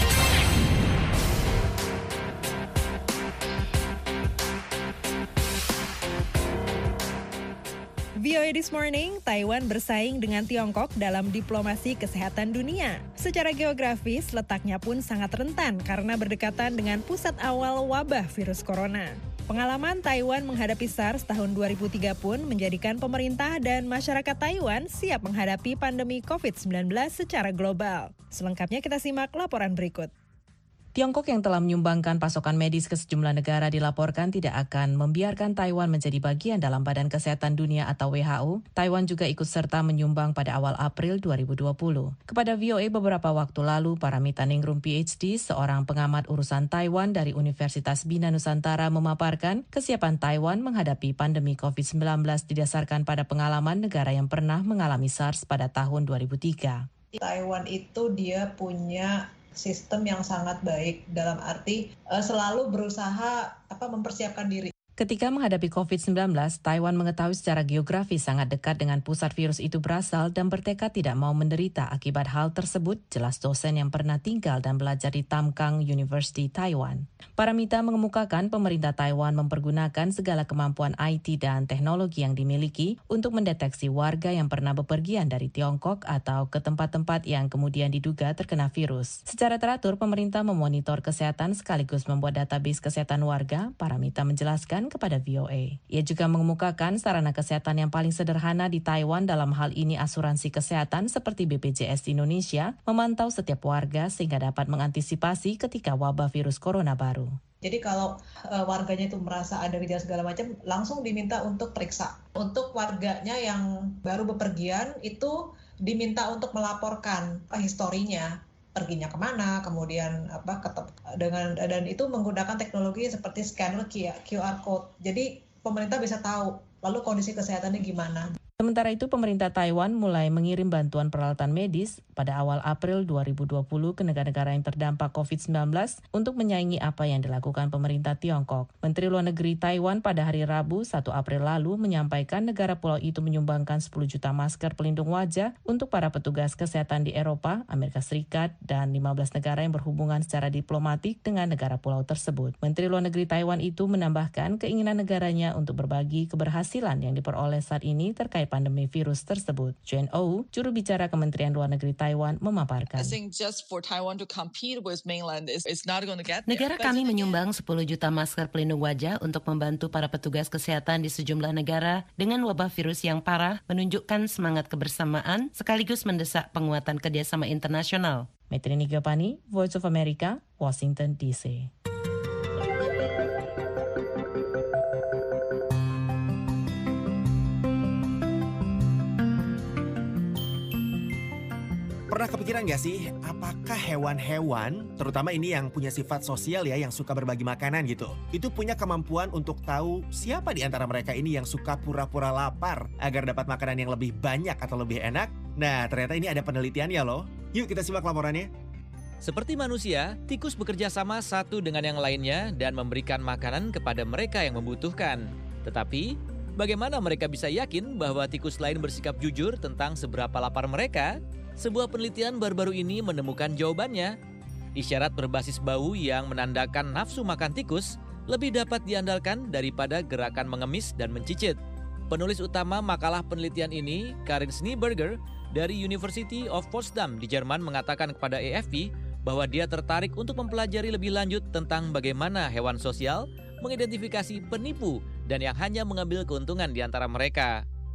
V O A This Morning, Taiwan bersaing dengan Tiongkok dalam diplomasi kesehatan dunia. Secara geografis, letaknya pun sangat rentan karena berdekatan dengan pusat awal wabah virus corona. Pengalaman Taiwan menghadapi SARS tahun dua ribu tiga pun menjadikan pemerintah dan masyarakat Taiwan siap menghadapi pandemi covid sembilan belas secara global. Selengkapnya kita simak laporan berikut. Tiongkok yang telah menyumbangkan pasokan medis ke sejumlah negara dilaporkan tidak akan membiarkan Taiwan menjadi bagian dalam Badan Kesehatan Dunia atau W H O. Taiwan juga ikut serta menyumbang pada awal April dua ribu dua puluh. Kepada V O A beberapa waktu lalu, Paramita Ningrum P H D, seorang pengamat urusan Taiwan dari Universitas Bina Nusantara memaparkan kesiapan Taiwan menghadapi pandemi covid sembilan belas didasarkan pada pengalaman negara yang pernah mengalami SARS pada tahun dua ribu tiga. Taiwan itu dia punya sistem yang sangat baik dalam arti uh, selalu berusaha apa mempersiapkan diri. Ketika menghadapi covid sembilan belas, Taiwan mengetahui secara geografis sangat dekat dengan pusat virus itu berasal dan bertekad tidak mau menderita akibat hal tersebut, jelas dosen yang pernah tinggal dan belajar di Tam Kang University, Taiwan. Paramita mengemukakan pemerintah Taiwan mempergunakan segala kemampuan I T dan teknologi yang dimiliki untuk mendeteksi warga yang pernah bepergian dari Tiongkok atau ke tempat-tempat yang kemudian diduga terkena virus. Secara teratur, pemerintah memonitor kesehatan sekaligus membuat database kesehatan warga, Paramita menjelaskan kepada V O A. Ia juga mengemukakan sarana kesehatan yang paling sederhana di Taiwan dalam hal ini asuransi kesehatan seperti B P J S di Indonesia memantau setiap warga sehingga dapat mengantisipasi ketika wabah virus corona baru. Jadi kalau uh, warganya itu merasa ada gejala segala macam, langsung diminta untuk periksa. Untuk warganya yang baru bepergian itu diminta untuk melaporkan uh, historinya. Perginya kemana, kemudian apa ketep, dengan dan itu menggunakan teknologi seperti scanner Q R code. Jadi pemerintah bisa tahu lalu kondisi kesehatannya gimana. Sementara itu, pemerintah Taiwan mulai mengirim bantuan peralatan medis pada awal April dua ribu dua puluh ke negara-negara yang terdampak covid sembilan belas untuk menyaingi apa yang dilakukan pemerintah Tiongkok. Menteri Luar Negeri Taiwan pada hari Rabu satu April lalu menyampaikan negara pulau itu menyumbangkan sepuluh juta masker pelindung wajah untuk para petugas kesehatan di Eropa, Amerika Serikat, dan lima belas negara yang berhubungan secara diplomatik dengan negara pulau tersebut. Menteri Luar Negeri Taiwan itu menambahkan keinginan negaranya untuk berbagi keberhasilan yang diperoleh saat ini terkait pandemi virus tersebut. Chen Ou, juru bicara Kementerian Luar Negeri Taiwan, memaparkan. Negara kami menyumbang sepuluh juta masker pelindung wajah untuk membantu para petugas kesehatan di sejumlah negara dengan wabah virus yang parah, menunjukkan semangat kebersamaan sekaligus mendesak penguatan kerjasama internasional. Metrini Giovanni, Voice of America, Washington D C. Pernah kepikiran gak sih, apakah hewan-hewan, terutama ini yang punya sifat sosial ya, yang suka berbagi makanan gitu, itu punya kemampuan untuk tahu siapa di antara mereka ini yang suka pura-pura lapar agar dapat makanan yang lebih banyak atau lebih enak? Nah, ternyata ini ada penelitiannya loh. Yuk kita simak laporannya. Seperti manusia, tikus bekerja sama satu dengan yang lainnya dan memberikan makanan kepada mereka yang membutuhkan. Tetapi, bagaimana mereka bisa yakin bahwa tikus lain bersikap jujur tentang seberapa lapar mereka? Sebuah penelitian baru-baru ini menemukan jawabannya. Isyarat berbasis bau yang menandakan nafsu makan tikus lebih dapat diandalkan daripada gerakan mengemis dan mencicit. Penulis utama makalah penelitian ini, Karin Schneeberger, dari University of Potsdam di Jerman mengatakan kepada A F P bahwa dia tertarik untuk mempelajari lebih lanjut tentang bagaimana hewan sosial mengidentifikasi penipu dan yang hanya mengambil keuntungan di antara mereka.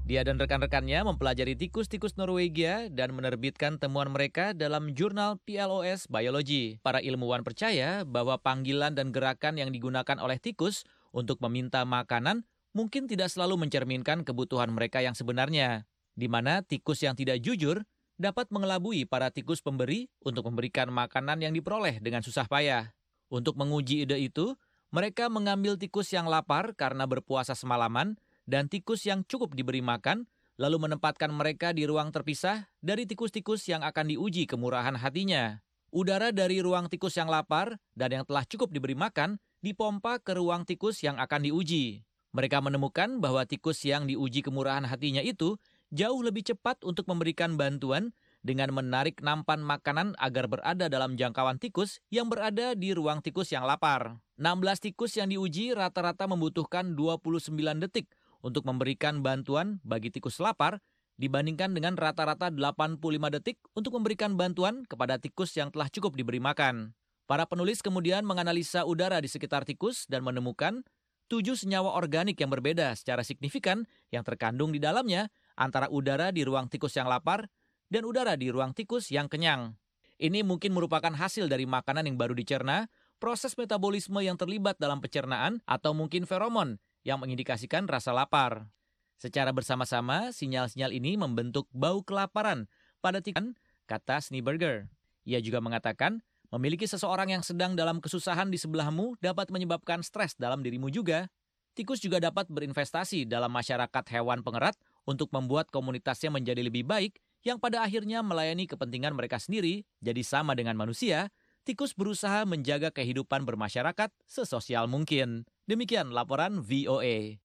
Dia dan rekan-rekannya mempelajari tikus-tikus Norwegia dan menerbitkan temuan mereka dalam jurnal P L O S Biology. Para ilmuwan percaya bahwa panggilan dan gerakan yang digunakan oleh tikus untuk meminta makanan mungkin tidak selalu mencerminkan kebutuhan mereka yang sebenarnya, di mana tikus yang tidak jujur dapat mengelabui para tikus pemberi untuk memberikan makanan yang diperoleh dengan susah payah. Untuk menguji ide itu, mereka mengambil tikus yang lapar karena berpuasa semalaman dan tikus yang cukup diberi makan, lalu menempatkan mereka di ruang terpisah dari tikus-tikus yang akan diuji kemurahan hatinya. Udara dari ruang tikus yang lapar dan yang telah cukup diberi makan dipompa ke ruang tikus yang akan diuji. Mereka menemukan bahwa tikus yang diuji kemurahan hatinya itu jauh lebih cepat untuk memberikan bantuan dengan menarik nampan makanan agar berada dalam jangkauan tikus yang berada di ruang tikus yang lapar. enam belas tikus yang diuji rata-rata membutuhkan dua puluh sembilan detik untuk memberikan bantuan bagi tikus lapar dibandingkan dengan rata-rata delapan puluh lima detik untuk memberikan bantuan kepada tikus yang telah cukup diberi makan. Para penulis kemudian menganalisa udara di sekitar tikus dan menemukan tujuh senyawa organik yang berbeda secara signifikan yang terkandung di dalamnya antara udara di ruang tikus yang lapar dan udara di ruang tikus yang kenyang. Ini mungkin merupakan hasil dari makanan yang baru dicerna, proses metabolisme yang terlibat dalam pencernaan, atau mungkin feromon yang mengindikasikan rasa lapar. Secara bersama-sama, sinyal-sinyal ini membentuk bau kelaparan pada tikus, kata Schneeberger. Ia juga mengatakan, memiliki seseorang yang sedang dalam kesusahan di sebelahmu dapat menyebabkan stres dalam dirimu juga. Tikus juga dapat berinvestasi dalam masyarakat hewan pengerat untuk membuat komunitasnya menjadi lebih baik, yang pada akhirnya melayani kepentingan mereka sendiri. Jadi sama dengan manusia, tikus berusaha menjaga kehidupan bermasyarakat sesosial mungkin. Demikian laporan V O A.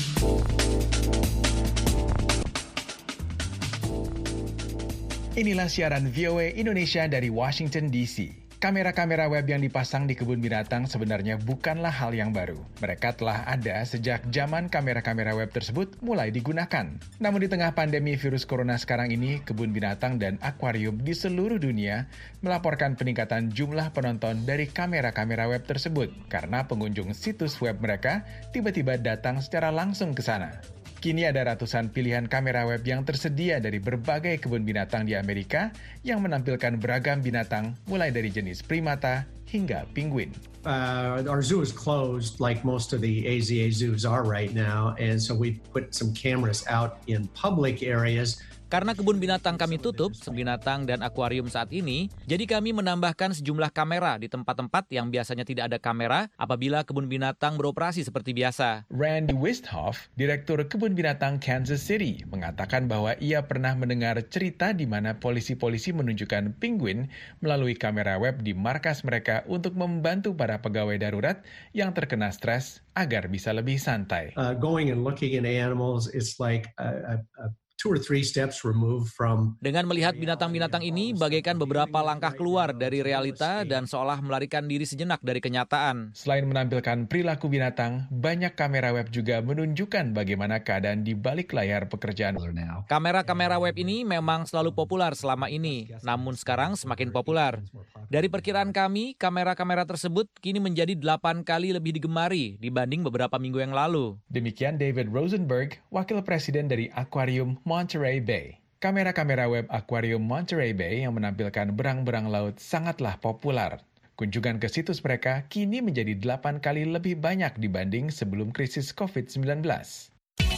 Inilah siaran V O A Indonesia dari Washington D C. Kamera-kamera web yang dipasang di kebun binatang sebenarnya bukanlah hal yang baru. Mereka telah ada sejak zaman kamera-kamera web tersebut mulai digunakan. Namun di tengah pandemi virus corona sekarang ini, kebun binatang dan akuarium di seluruh dunia melaporkan peningkatan jumlah penonton dari kamera-kamera web tersebut karena pengunjung situs web mereka tiba-tiba datang secara langsung ke sana. Kini ada ratusan pilihan kamera web yang tersedia dari berbagai kebun binatang di Amerika yang menampilkan beragam binatang mulai dari jenis primata hingga penguin. Uh, our zoo is closed like most of the A Z A zoos are right now, and so we put some cameras out in public areas. Karena kebun binatang kami tutup, binatang dan akuarium saat ini, jadi kami menambahkan sejumlah kamera di tempat-tempat yang biasanya tidak ada kamera apabila kebun binatang beroperasi seperti biasa. Randy Westhoff, Direktur Kebun Binatang Kansas City, mengatakan bahwa ia pernah mendengar cerita di mana polisi-polisi menunjukkan penguin melalui kamera web di markas mereka untuk membantu para pegawai darurat yang terkena stres agar bisa lebih santai. Uh, going and looking at animals is like a, a, a two or three steps removed from. Dengan melihat binatang-binatang ini bagaikan beberapa langkah keluar dari realita dan seolah melarikan diri sejenak dari kenyataan. Selain menampilkan perilaku binatang, banyak kamera web juga menunjukkan bagaimana keadaan di balik layar pekerjaan. Kamera-kamera web ini memang selalu populer selama ini, namun sekarang semakin populer. Dari perkiraan kami, kamera-kamera tersebut kini menjadi delapan kali lebih digemari dibanding beberapa minggu yang lalu. Demikian David Rosenberg, Wakil Presiden dari Aquarium Monterey Bay. Kamera-kamera web Aquarium Monterey Bay yang menampilkan berang-berang laut sangatlah populer. Kunjungan ke situs mereka kini menjadi delapan kali lebih banyak dibanding sebelum krisis covid sembilan belas.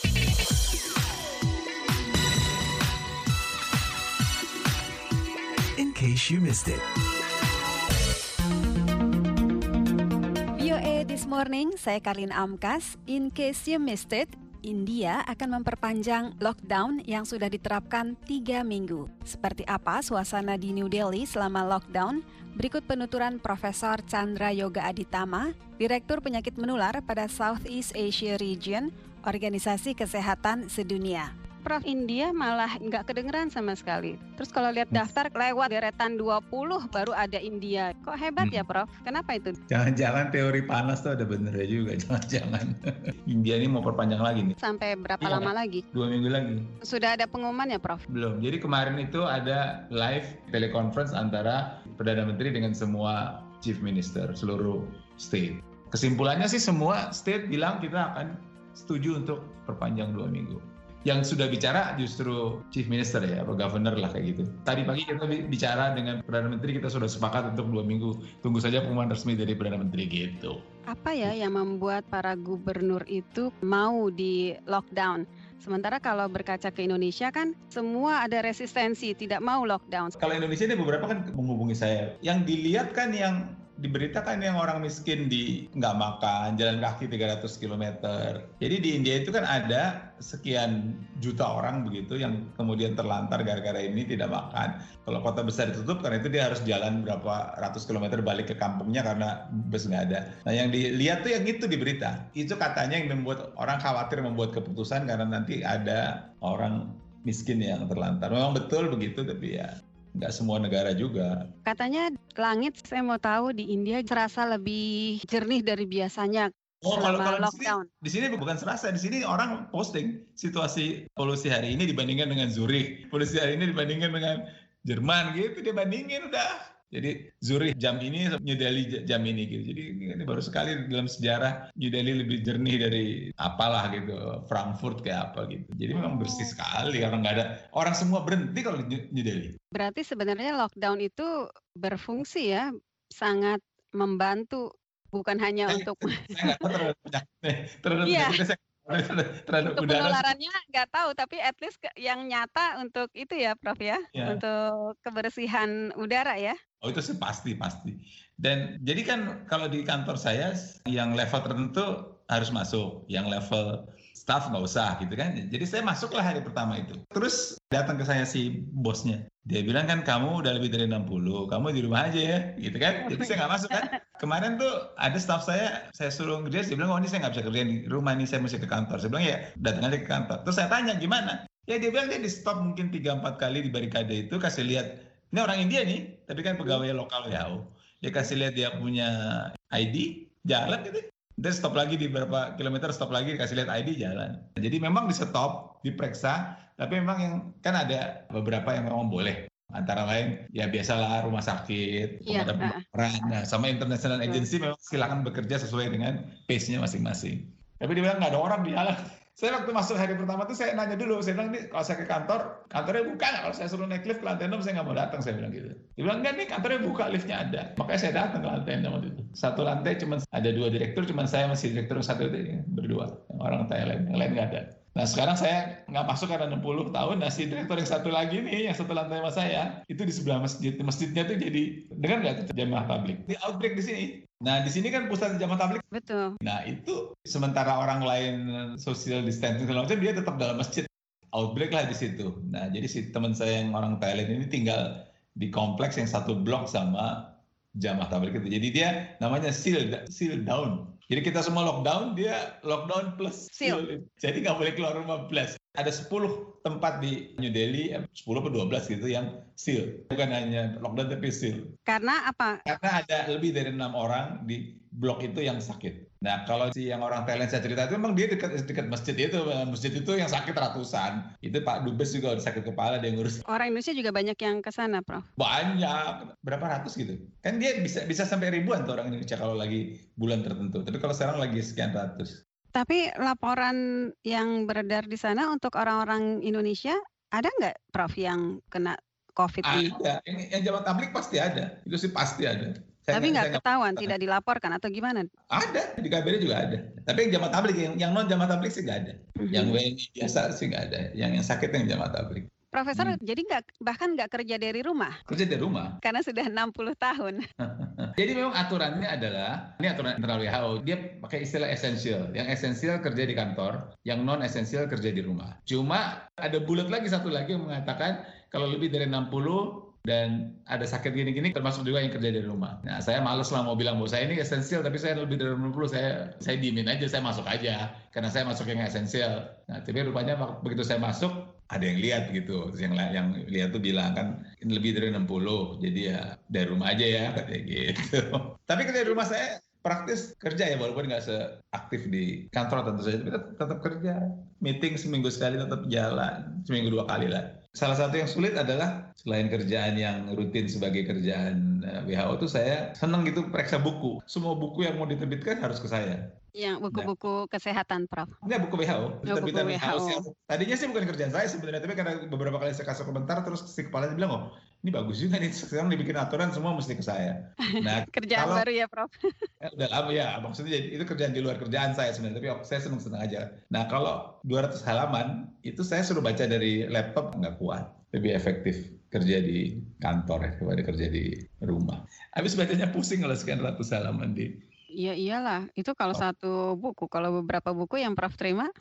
In case you missed it. V O A This Morning, saya Karlin Amkas. In case you missed it, India akan memperpanjang lockdown yang sudah diterapkan tiga minggu. Seperti apa suasana di New Delhi selama lockdown? Berikut penuturan Profesor Chandra Yoga Aditama, Direktur Penyakit Menular pada Southeast Asia Region, Organisasi Kesehatan Sedunia. Prof, India malah nggak kedengeran sama sekali. Terus kalau lihat daftar lewat deretan dua puluh baru ada India. Kok hebat hmm. ya Prof? Kenapa itu? Jangan-jangan teori panas tuh ada benernya juga. Jangan-jangan. India ini mau perpanjang lagi nih. Sampai berapa iya, lama lagi? Dua minggu lagi. Sudah ada pengumuman ya Prof? Belum. Jadi kemarin itu ada live teleconference antara Perdana Menteri dengan semua Chief Minister seluruh state. Kesimpulannya sih semua state bilang kita akan setuju untuk perpanjang dua minggu. Yang sudah bicara justru Chief Minister ya, atau Governor lah kayak gitu. Tadi pagi kita bicara dengan Perdana Menteri, kita sudah sepakat untuk dua minggu. Tunggu saja pengumuman resmi dari Perdana Menteri gitu. Apa ya yang membuat para gubernur itu mau di lockdown? Sementara kalau berkaca ke Indonesia kan semua ada resistensi, tidak mau lockdown. Kalau Indonesia ini beberapa kan menghubungi saya. Yang dilihat kan yang diberitakan yang orang miskin di nggak makan, jalan kaki tiga ratus kilometer. Jadi di India itu kan ada sekian juta orang begitu yang kemudian terlantar gara-gara ini tidak makan. Kalau kota besar ditutup karena itu dia harus jalan berapa ratus kilometer balik ke kampungnya karena bus nggak ada. Nah yang dilihat tuh yang itu di berita. Itu katanya yang membuat orang khawatir membuat keputusan karena nanti ada orang miskin yang terlantar. Memang betul begitu tapi ya nggak semua negara juga. Katanya langit, saya mau tahu di India terasa lebih jernih dari biasanya. Oh, kalau, kalau lockdown. Di sini, di sini bukan serasa, di sini orang posting situasi polusi hari ini dibandingkan dengan Zurich, polusi hari ini dibandingkan dengan Jerman gitu, dia bandingin udah. Jadi Zurich jam ini, New Delhi jam ini gitu. Jadi ini baru sekali dalam sejarah New Delhi lebih jernih dari apalah gitu, Frankfurt kayak apa gitu. Jadi memang bersih sekali, orang nggak ada, orang semua berhenti kalau di New Delhi. Berarti sebenarnya lockdown itu berfungsi ya, sangat membantu, bukan hanya saya, untuk. Saya nggak tahu terhadap penyakit, terhadap iya. penyakit saya. Terhadap untuk udara. penularannya nggak tahu, tapi at least yang nyata untuk itu ya Prof ya, ya. Untuk kebersihan udara ya. Oh itu sih pasti, pasti. Dan jadi kan kalau di kantor saya yang level tertentu harus masuk, yang level staff nggak usah gitu kan. Jadi saya masuklah hari pertama itu. Terus datang ke saya si bosnya. Dia bilang kan kamu udah lebih dari enam puluh, kamu di rumah aja ya gitu kan. Jadi saya nggak masuk kan. Kemarin tuh ada staff saya, saya suruh kerja, dia bilang oh ini saya nggak bisa kerja di rumah, ini saya mesti ke kantor. Saya bilang ya datang aja ke kantor. Terus saya tanya gimana? Ya dia bilang dia di stop mungkin tiga empat kali di barikade itu, kasih lihat. Ini orang India nih, tapi kan pegawai lokal W H O. Dia kasih lihat dia punya I D, jalan gitu. Dia stop lagi di beberapa kilometer, stop lagi, dikasih lihat I D, jalan. Jadi memang di stop, diperiksa, tapi memang yang kan ada beberapa yang memang boleh. Antara lain, ya biasalah rumah sakit, ya, pemadam kebakaran, nah, sama international agency memang silakan bekerja sesuai dengan pace-nya masing-masing. Tapi dia bilang nggak ada orang di jalan. Saya waktu masuk hari pertama tuh saya nanya dulu, saya bilang nih kalau saya ke kantor, kantornya buka nggak? Kalau saya suruh naik lift ke lantai enam, saya nggak mau datang, saya bilang gitu. Dia bilang enggak nih kantornya buka, liftnya ada. Makanya saya datang ke lantai enam waktu itu. Satu lantai cuma ada dua direktur, cuma saya masih direktur satu itu ya, berdua. Orang Thailand, yang lain nggak ada. Nah sekarang saya nggak masuk karena enam puluh tahun, nah si direktur yang satu lagi nih, yang satu lantai sama saya, itu di sebelah masjid. Masjidnya tuh jadi, dengar nggak tuh jamaah tablik? Di outbreak di sini. Nah di sini kan pusat jamaah tablik. Betul. Nah itu sementara orang lain social distancing segala macam, dia tetap dalam masjid. Outbreak lah di situ. Nah jadi si teman saya yang orang Thailand ini tinggal di kompleks yang satu blok sama jamaah tablik itu. Jadi dia namanya seal, seal down. Jadi kita semua lockdown, dia lockdown plus seal. Jadi nggak boleh keluar rumah plus. Ada sepuluh tempat di New Delhi, sepuluh atau dua belas gitu yang seal. Bukan hanya lockdown tapi seal. Karena apa? Karena ada lebih dari enam orang di blok itu yang sakit. Nah kalau si yang orang Thailand saya cerita itu memang dia dekat dekat masjid itu. Masjid itu yang sakit ratusan. Itu Pak Dubes juga udah sakit kepala, dia ngurus. Orang Indonesia juga banyak yang ke sana, Prof. Banyak. Berapa ratus gitu. Kan dia bisa bisa sampai ribuan tuh orang Indonesia kalau lagi bulan tertentu. Tapi kalau sekarang lagi sekian ratus. Tapi laporan yang beredar di sana untuk orang-orang Indonesia, ada nggak Prof yang kena COVID ini? Ada. Yang, yang jamaah tablik pasti ada. Itu sih pasti ada. Saya Tapi nggak ketahuan, gak... tidak dilaporkan atau gimana? Ada, di K B R juga ada. Tapi yang jamaah tablik, yang, yang non jamaah tablik sih nggak ada. Mm-hmm. Yang W N I biasa sih nggak ada. Yang yang sakit yang jamaah tablik. Profesor, hmm. jadi nggak bahkan nggak kerja dari rumah? Kerja dari rumah. Karena sudah enam puluh tahun. Jadi memang aturannya adalah, ini aturan internal W H O, dia pakai istilah esensial. Yang esensial kerja di kantor, yang non esensial kerja di rumah. Cuma ada bulat lagi satu lagi yang mengatakan kalau lebih dari enam puluh dan ada sakit gini-gini termasuk juga yang kerja dari rumah. Nah saya males lah mau bilang bahwa saya ini esensial tapi saya lebih dari enam puluh, saya saya diemin aja, saya masuk aja karena saya masuk yang esensial. Nah tapi rupanya begitu saya masuk ada yang lihat gitu, terus yang yang lihat tuh bilang kan ini lebih dari enam puluh, jadi ya dari rumah aja ya katanya gitu. Tapi kerja di rumah saya praktis kerja ya, walaupun nggak seaktif di kantor tentu saja, tapi tetap, tetap kerja. Meeting seminggu sekali tetap jalan, seminggu dua kali lah. Salah satu yang sulit adalah selain kerjaan yang rutin sebagai kerjaan W H O tuh saya seneng gitu periksa buku. Semua buku yang mau diterbitkan harus ke saya. Yang buku-buku kesehatan, Prof. Enggak, buku W H O. Oh, Terbitan buku W H O. siapa? Tadinya sih bukan kerjaan saya sebenarnya, tapi karena beberapa kali saya kasih komentar, terus si kepalanya bilang, oh ini bagus juga nih, sekarang dibikin aturan semua mesti ke saya. Nah, Kerjaan kalau, baru ya, Prof. eh, udah lama ya, maksudnya jadi itu kerjaan di luar kerjaan saya sebenarnya, tapi saya seneng-seneng aja. Nah, kalau dua ratus halaman, itu saya suruh baca dari laptop, nggak kuat. Lebih efektif kerja di kantor ya, daripada kerja di rumah. Habis bacanya pusing kalau sekian ratus halaman di Iya iyalah, itu kalau satu buku, kalau beberapa buku yang Prof terima?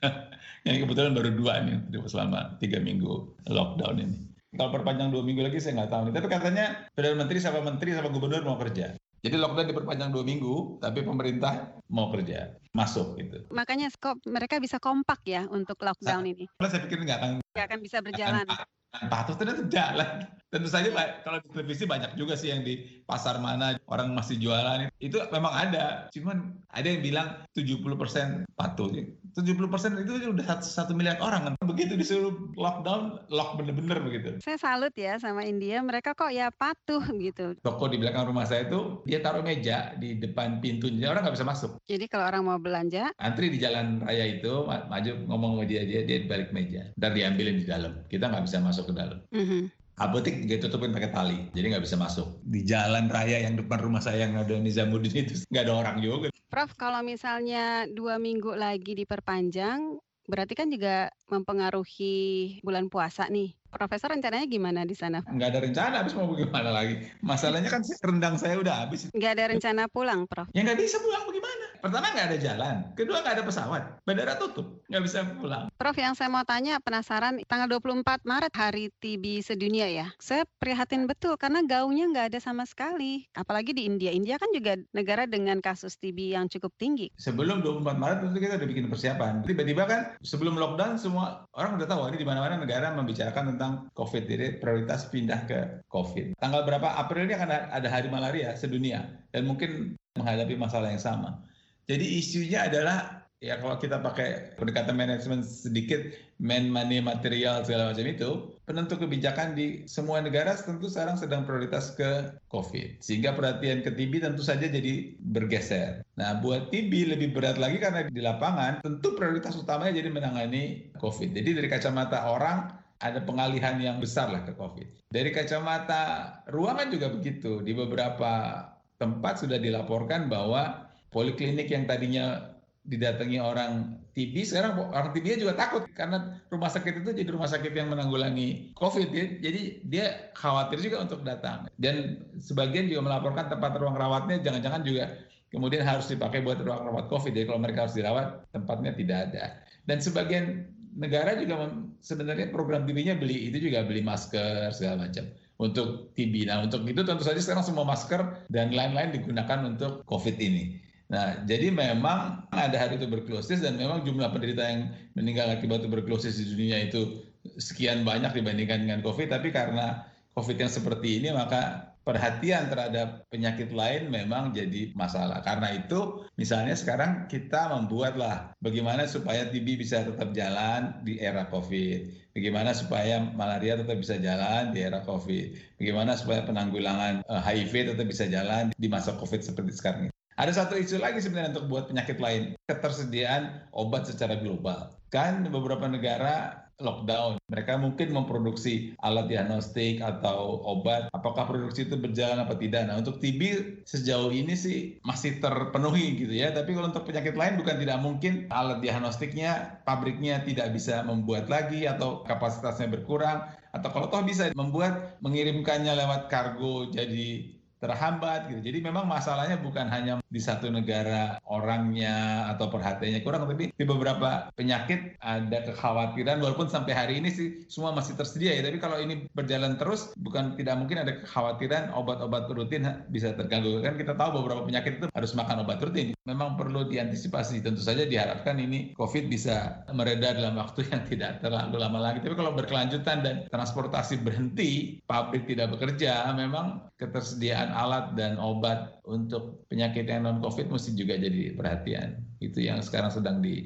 Yang kebetulan baru dua nih selama tiga minggu lockdown ini. Kalau perpanjang dua minggu lagi saya nggak tahu nih. Tapi katanya Perdana Menteri sama Menteri sama Gubernur mau kerja. Jadi lockdown diperpanjang dua minggu, tapi pemerintah mau kerja, masuk gitu. Makanya kok mereka bisa kompak ya untuk lockdown Sa- ini. Saya pikir nggak akan Nggak akan bisa berjalan. patuh ternyata jalan. Tentu saja Pak, kalau di televisi banyak juga sih yang di pasar mana orang masih jualan. Itu memang ada. Cuman ada yang bilang tujuh puluh persen patuh. tujuh puluh persen itu udah satu, satu miliar orang kan. Begitu disuruh lockdown, lock bener-bener begitu. Saya salut ya sama India, mereka kok ya patuh gitu. Toko di belakang rumah saya itu, dia taruh meja di depan pintunya, orang nggak bisa masuk. Jadi kalau orang mau belanja, Antri di jalan raya itu, ma- maju ngomong sama dia, dia, dia balik meja. Dan diambilin di dalam. Kita nggak bisa masuk ke dalam. mhm. Apotek dia tutupin pakai tali, jadi nggak bisa masuk. Di jalan raya yang depan rumah saya yang ada Nizamuddin itu nggak ada orang juga. Prof, kalau misalnya dua minggu lagi diperpanjang, berarti kan juga mempengaruhi bulan puasa nih. Profesor rencananya gimana di sana? Nggak ada rencana, habis mau bagaimana lagi. Masalahnya kan rendang saya udah habis. Nggak ada rencana pulang, Prof? Ya nggak bisa pulang bagaimana? Pertama nggak ada jalan, kedua nggak ada pesawat, bandara tutup, nggak bisa pulang. Prof, yang saya mau tanya, penasaran, tanggal dua puluh empat Maret Hari T B sedunia ya. Saya prihatin betul karena gaungnya nggak ada sama sekali. Apalagi di India. India kan juga negara dengan kasus T B yang cukup tinggi. Sebelum dua puluh empat Maret tentu kita udah bikin persiapan. Tiba-tiba kan sebelum lockdown semua orang udah tahu ini di mana-mana negara membicarakan tentang COVID. Jadi prioritas pindah ke COVID. Tanggal berapa April ini akan ada hari malaria sedunia dan mungkin menghadapi masalah yang sama. Jadi isunya adalah ya kalau kita pakai pendekatan manajemen sedikit, man, money, material segala macam itu, penentu kebijakan di semua negara tentu sekarang sedang prioritas ke COVID. Sehingga perhatian ke T B tentu saja jadi bergeser. Nah buat T B lebih berat lagi karena di lapangan tentu prioritas utamanya jadi menangani COVID. Jadi dari kacamata orang ada pengalihan yang besar lah ke COVID. Dari kacamata ruangan juga begitu. Di beberapa tempat sudah dilaporkan bahwa poliklinik yang tadinya didatangi orang T B, sekarang orang T B-nya juga takut karena rumah sakit itu jadi rumah sakit yang menanggulangi COVID. Jadi dia khawatir juga untuk datang. Dan sebagian juga melaporkan tempat ruang rawatnya jangan-jangan juga kemudian harus dipakai buat ruang rawat COVID. Jadi kalau mereka harus dirawat, tempatnya tidak ada. Dan sebagian negara juga sebenarnya program T B-nya beli itu juga beli masker segala macam untuk T B. Nah untuk itu tentu saja sekarang semua masker dan lain-lain digunakan untuk COVID ini. Nah, jadi memang ada hari tuberkulosis dan memang jumlah penderita yang meninggal akibat tuberkulosis di dunia itu sekian banyak dibandingkan dengan COVID. Tapi karena COVID yang seperti ini, maka perhatian terhadap penyakit lain memang jadi masalah. Karena itu, misalnya sekarang kita membuatlah bagaimana supaya T B bisa tetap jalan di era COVID. Bagaimana supaya malaria tetap bisa jalan di era COVID. Bagaimana supaya penanggulangan H I V tetap bisa jalan di masa COVID seperti sekarang ini. Ada satu isu lagi sebenarnya untuk buat penyakit lain, ketersediaan obat secara global. Kan beberapa negara lockdown, mereka mungkin memproduksi alat diagnostik atau obat, apakah produksi itu berjalan apa tidak. Nah untuk T B sejauh ini sih masih terpenuhi gitu ya, tapi kalau untuk penyakit lain bukan tidak mungkin alat diagnostiknya, pabriknya tidak bisa membuat lagi atau kapasitasnya berkurang, atau kalau toh bisa membuat mengirimkannya lewat kargo jadi terhambat gitu. Jadi memang masalahnya bukan hanya di satu negara orangnya atau perhatiannya kurang, tapi di beberapa penyakit ada kekhawatiran walaupun sampai hari ini sih semua masih tersedia ya. Tapi kalau ini berjalan terus bukan tidak mungkin ada kekhawatiran obat-obat rutin bisa terganggu. Kan kita tahu beberapa penyakit itu harus makan obat rutin. Memang perlu diantisipasi. Tentu saja diharapkan ini COVID bisa mereda dalam waktu yang tidak terlalu lama lagi. Tapi kalau berkelanjutan dan transportasi berhenti, pabrik tidak bekerja, memang ketersediaan alat dan obat untuk penyakit yang non-COVID mesti juga jadi perhatian. Itu yang sekarang sedang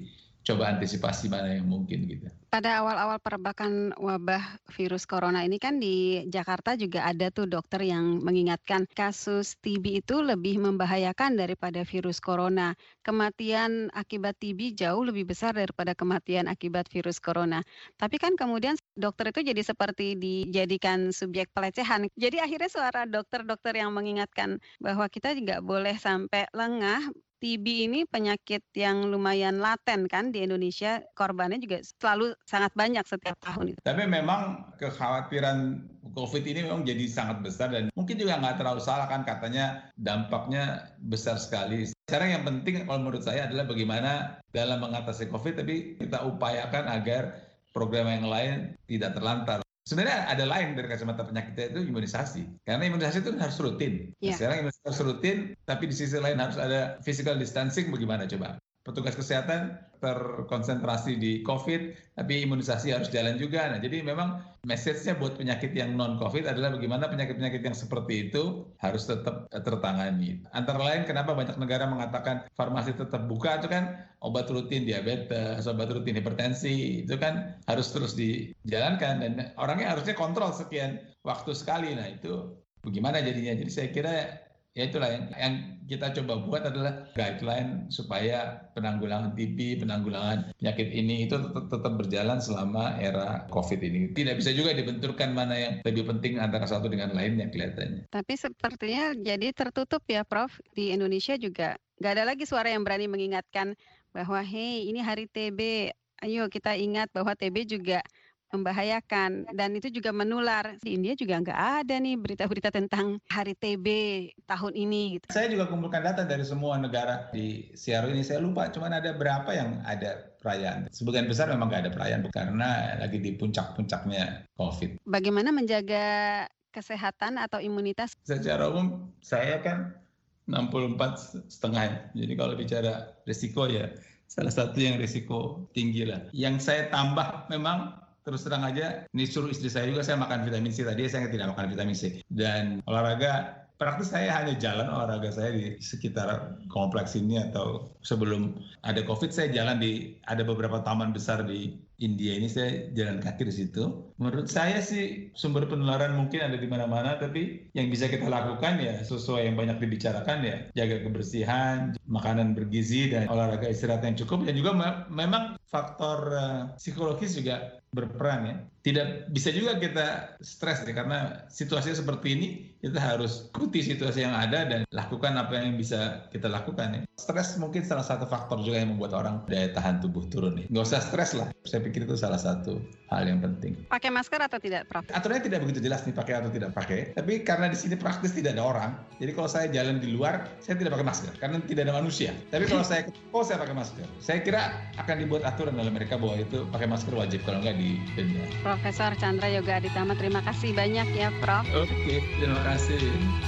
coba antisipasi mana yang mungkin gitu. Pada awal-awal perbakan wabah virus corona ini kan di Jakarta juga ada tuh dokter yang mengingatkan kasus T B itu lebih membahayakan daripada virus corona. Kematian akibat T B jauh lebih besar daripada kematian akibat virus corona. Tapi kan kemudian dokter itu jadi seperti dijadikan subjek pelecehan. Jadi akhirnya suara dokter-dokter yang mengingatkan bahwa kita nggak boleh sampai lengah. T B ini penyakit yang lumayan laten kan di Indonesia, korbannya juga selalu sangat banyak setiap tahun. Tapi memang kekhawatiran COVID ini memang jadi sangat besar dan mungkin juga nggak terlalu salah kan katanya dampaknya besar sekali. Sekarang yang penting kalau menurut saya adalah bagaimana dalam mengatasi COVID tapi kita upayakan agar program yang lain tidak terlantar. Sebenarnya ada lain dari kacamata penyakitnya itu imunisasi. Karena imunisasi itu harus rutin. Yeah. Nah, sekarang imunisasi harus rutin, tapi di sisi lain harus ada physical distancing. Bagaimana coba? Petugas kesehatan terkonsentrasi di COVID, tapi imunisasi harus jalan juga. Nah, jadi memang message-nya buat penyakit yang non-COVID adalah bagaimana penyakit-penyakit yang seperti itu harus tetap tertangani. Antara lain kenapa banyak negara mengatakan farmasi tetap buka itu kan obat rutin diabetes, obat rutin hipertensi, itu kan harus terus dijalankan dan orangnya harusnya kontrol sekian waktu sekali. Nah, itu bagaimana jadinya? Jadi saya kira ya itulah yang, yang kita coba buat adalah guideline supaya penanggulangan T B, penanggulangan penyakit ini itu tetap, tetap berjalan selama era COVID ini. Tidak bisa juga dibenturkan mana yang lebih penting antara satu dengan lainnya kelihatannya. Tapi sepertinya jadi tertutup ya Prof. Di Indonesia juga nggak ada lagi suara yang berani mengingatkan bahwa hei ini hari T B, ayo kita ingat bahwa T B juga membahayakan dan itu juga menular. Di India juga nggak ada nih berita-berita tentang hari T B tahun ini. Gitu. Saya juga kumpulkan data dari semua negara di siaran ini. Saya lupa, cuman ada berapa yang ada perayaan. Sebagian besar memang nggak ada perayaan karena lagi di puncak-puncaknya COVID. Bagaimana menjaga kesehatan atau imunitas? Secara umum saya kan enam puluh empat setengah. Jadi kalau bicara risiko ya salah satu yang risiko tinggi lah. Yang saya tambah memang terus terang aja, ini suruh istri saya juga, saya makan vitamin C. Tadi saya tidak makan vitamin C. Dan olahraga, praktis saya hanya jalan olahraga saya di sekitar kompleks ini atau sebelum ada COVID, saya jalan di, ada beberapa taman besar di India ini, saya jalan kaki di situ. Menurut saya sih sumber penularan mungkin ada di mana-mana, tapi yang bisa kita lakukan ya sesuai yang banyak dibicarakan ya, jaga kebersihan, makanan bergizi, dan olahraga istirahat yang cukup. Dan juga me- memang faktor uh, psikologis juga berperan ya. Tidak bisa juga kita stres ya, karena situasinya seperti ini, kita harus ikuti situasi yang ada dan lakukan apa yang bisa kita lakukan ya. Stres mungkin salah satu faktor juga yang membuat orang daya tahan tubuh turun ya. Nggak usah stres lah, saya pikir itu salah satu hal yang penting. Pakai masker atau tidak, Prof? Aturannya tidak begitu jelas nih pakai atau tidak pakai, tapi karena di sini praktis tidak ada orang, jadi kalau saya jalan di luar, saya tidak pakai masker, karena tidak ada manusia. Tapi kalau saya ke toko, saya pakai masker. Saya kira akan dibuat aturan oleh mereka bahwa itu pakai masker wajib, kalau nggak didenda. Profesor Chandra Yoga Aditama, terima kasih banyak ya, Prof. Oke, terima kasih.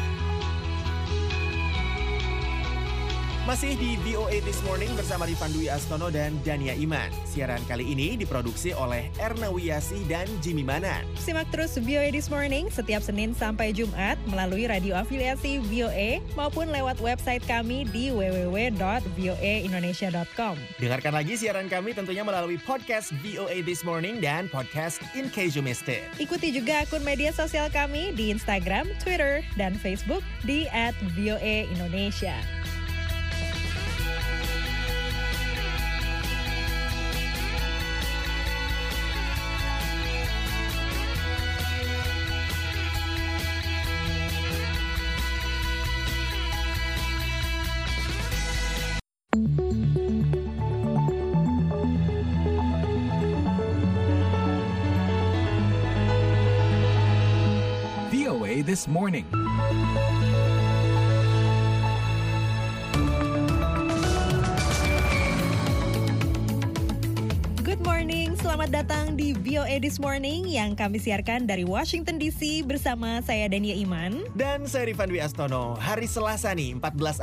Masih di V O A This Morning bersama Rifan Dwi Astono dan Dania Iman. Siaran kali ini diproduksi oleh Erna Wiyasih dan Jimmy Manan. Simak terus V O A This Morning setiap Senin sampai Jumat melalui radio afiliasi V O A maupun lewat website kami di w w w dot v o a indonesia dot com. Dengarkan lagi siaran kami tentunya melalui podcast V O A This Morning dan podcast In Case You Missed It. Ikuti juga akun media sosial kami di Instagram, Twitter, dan Facebook di at V O A Indonesia. V O A This Morning. Good morning, selamat datang di V O A This Morning yang kami siarkan dari Washington D C bersama saya Dania Iman dan saya Rifan Dwi Astono. Hari Selasa nih, empat belas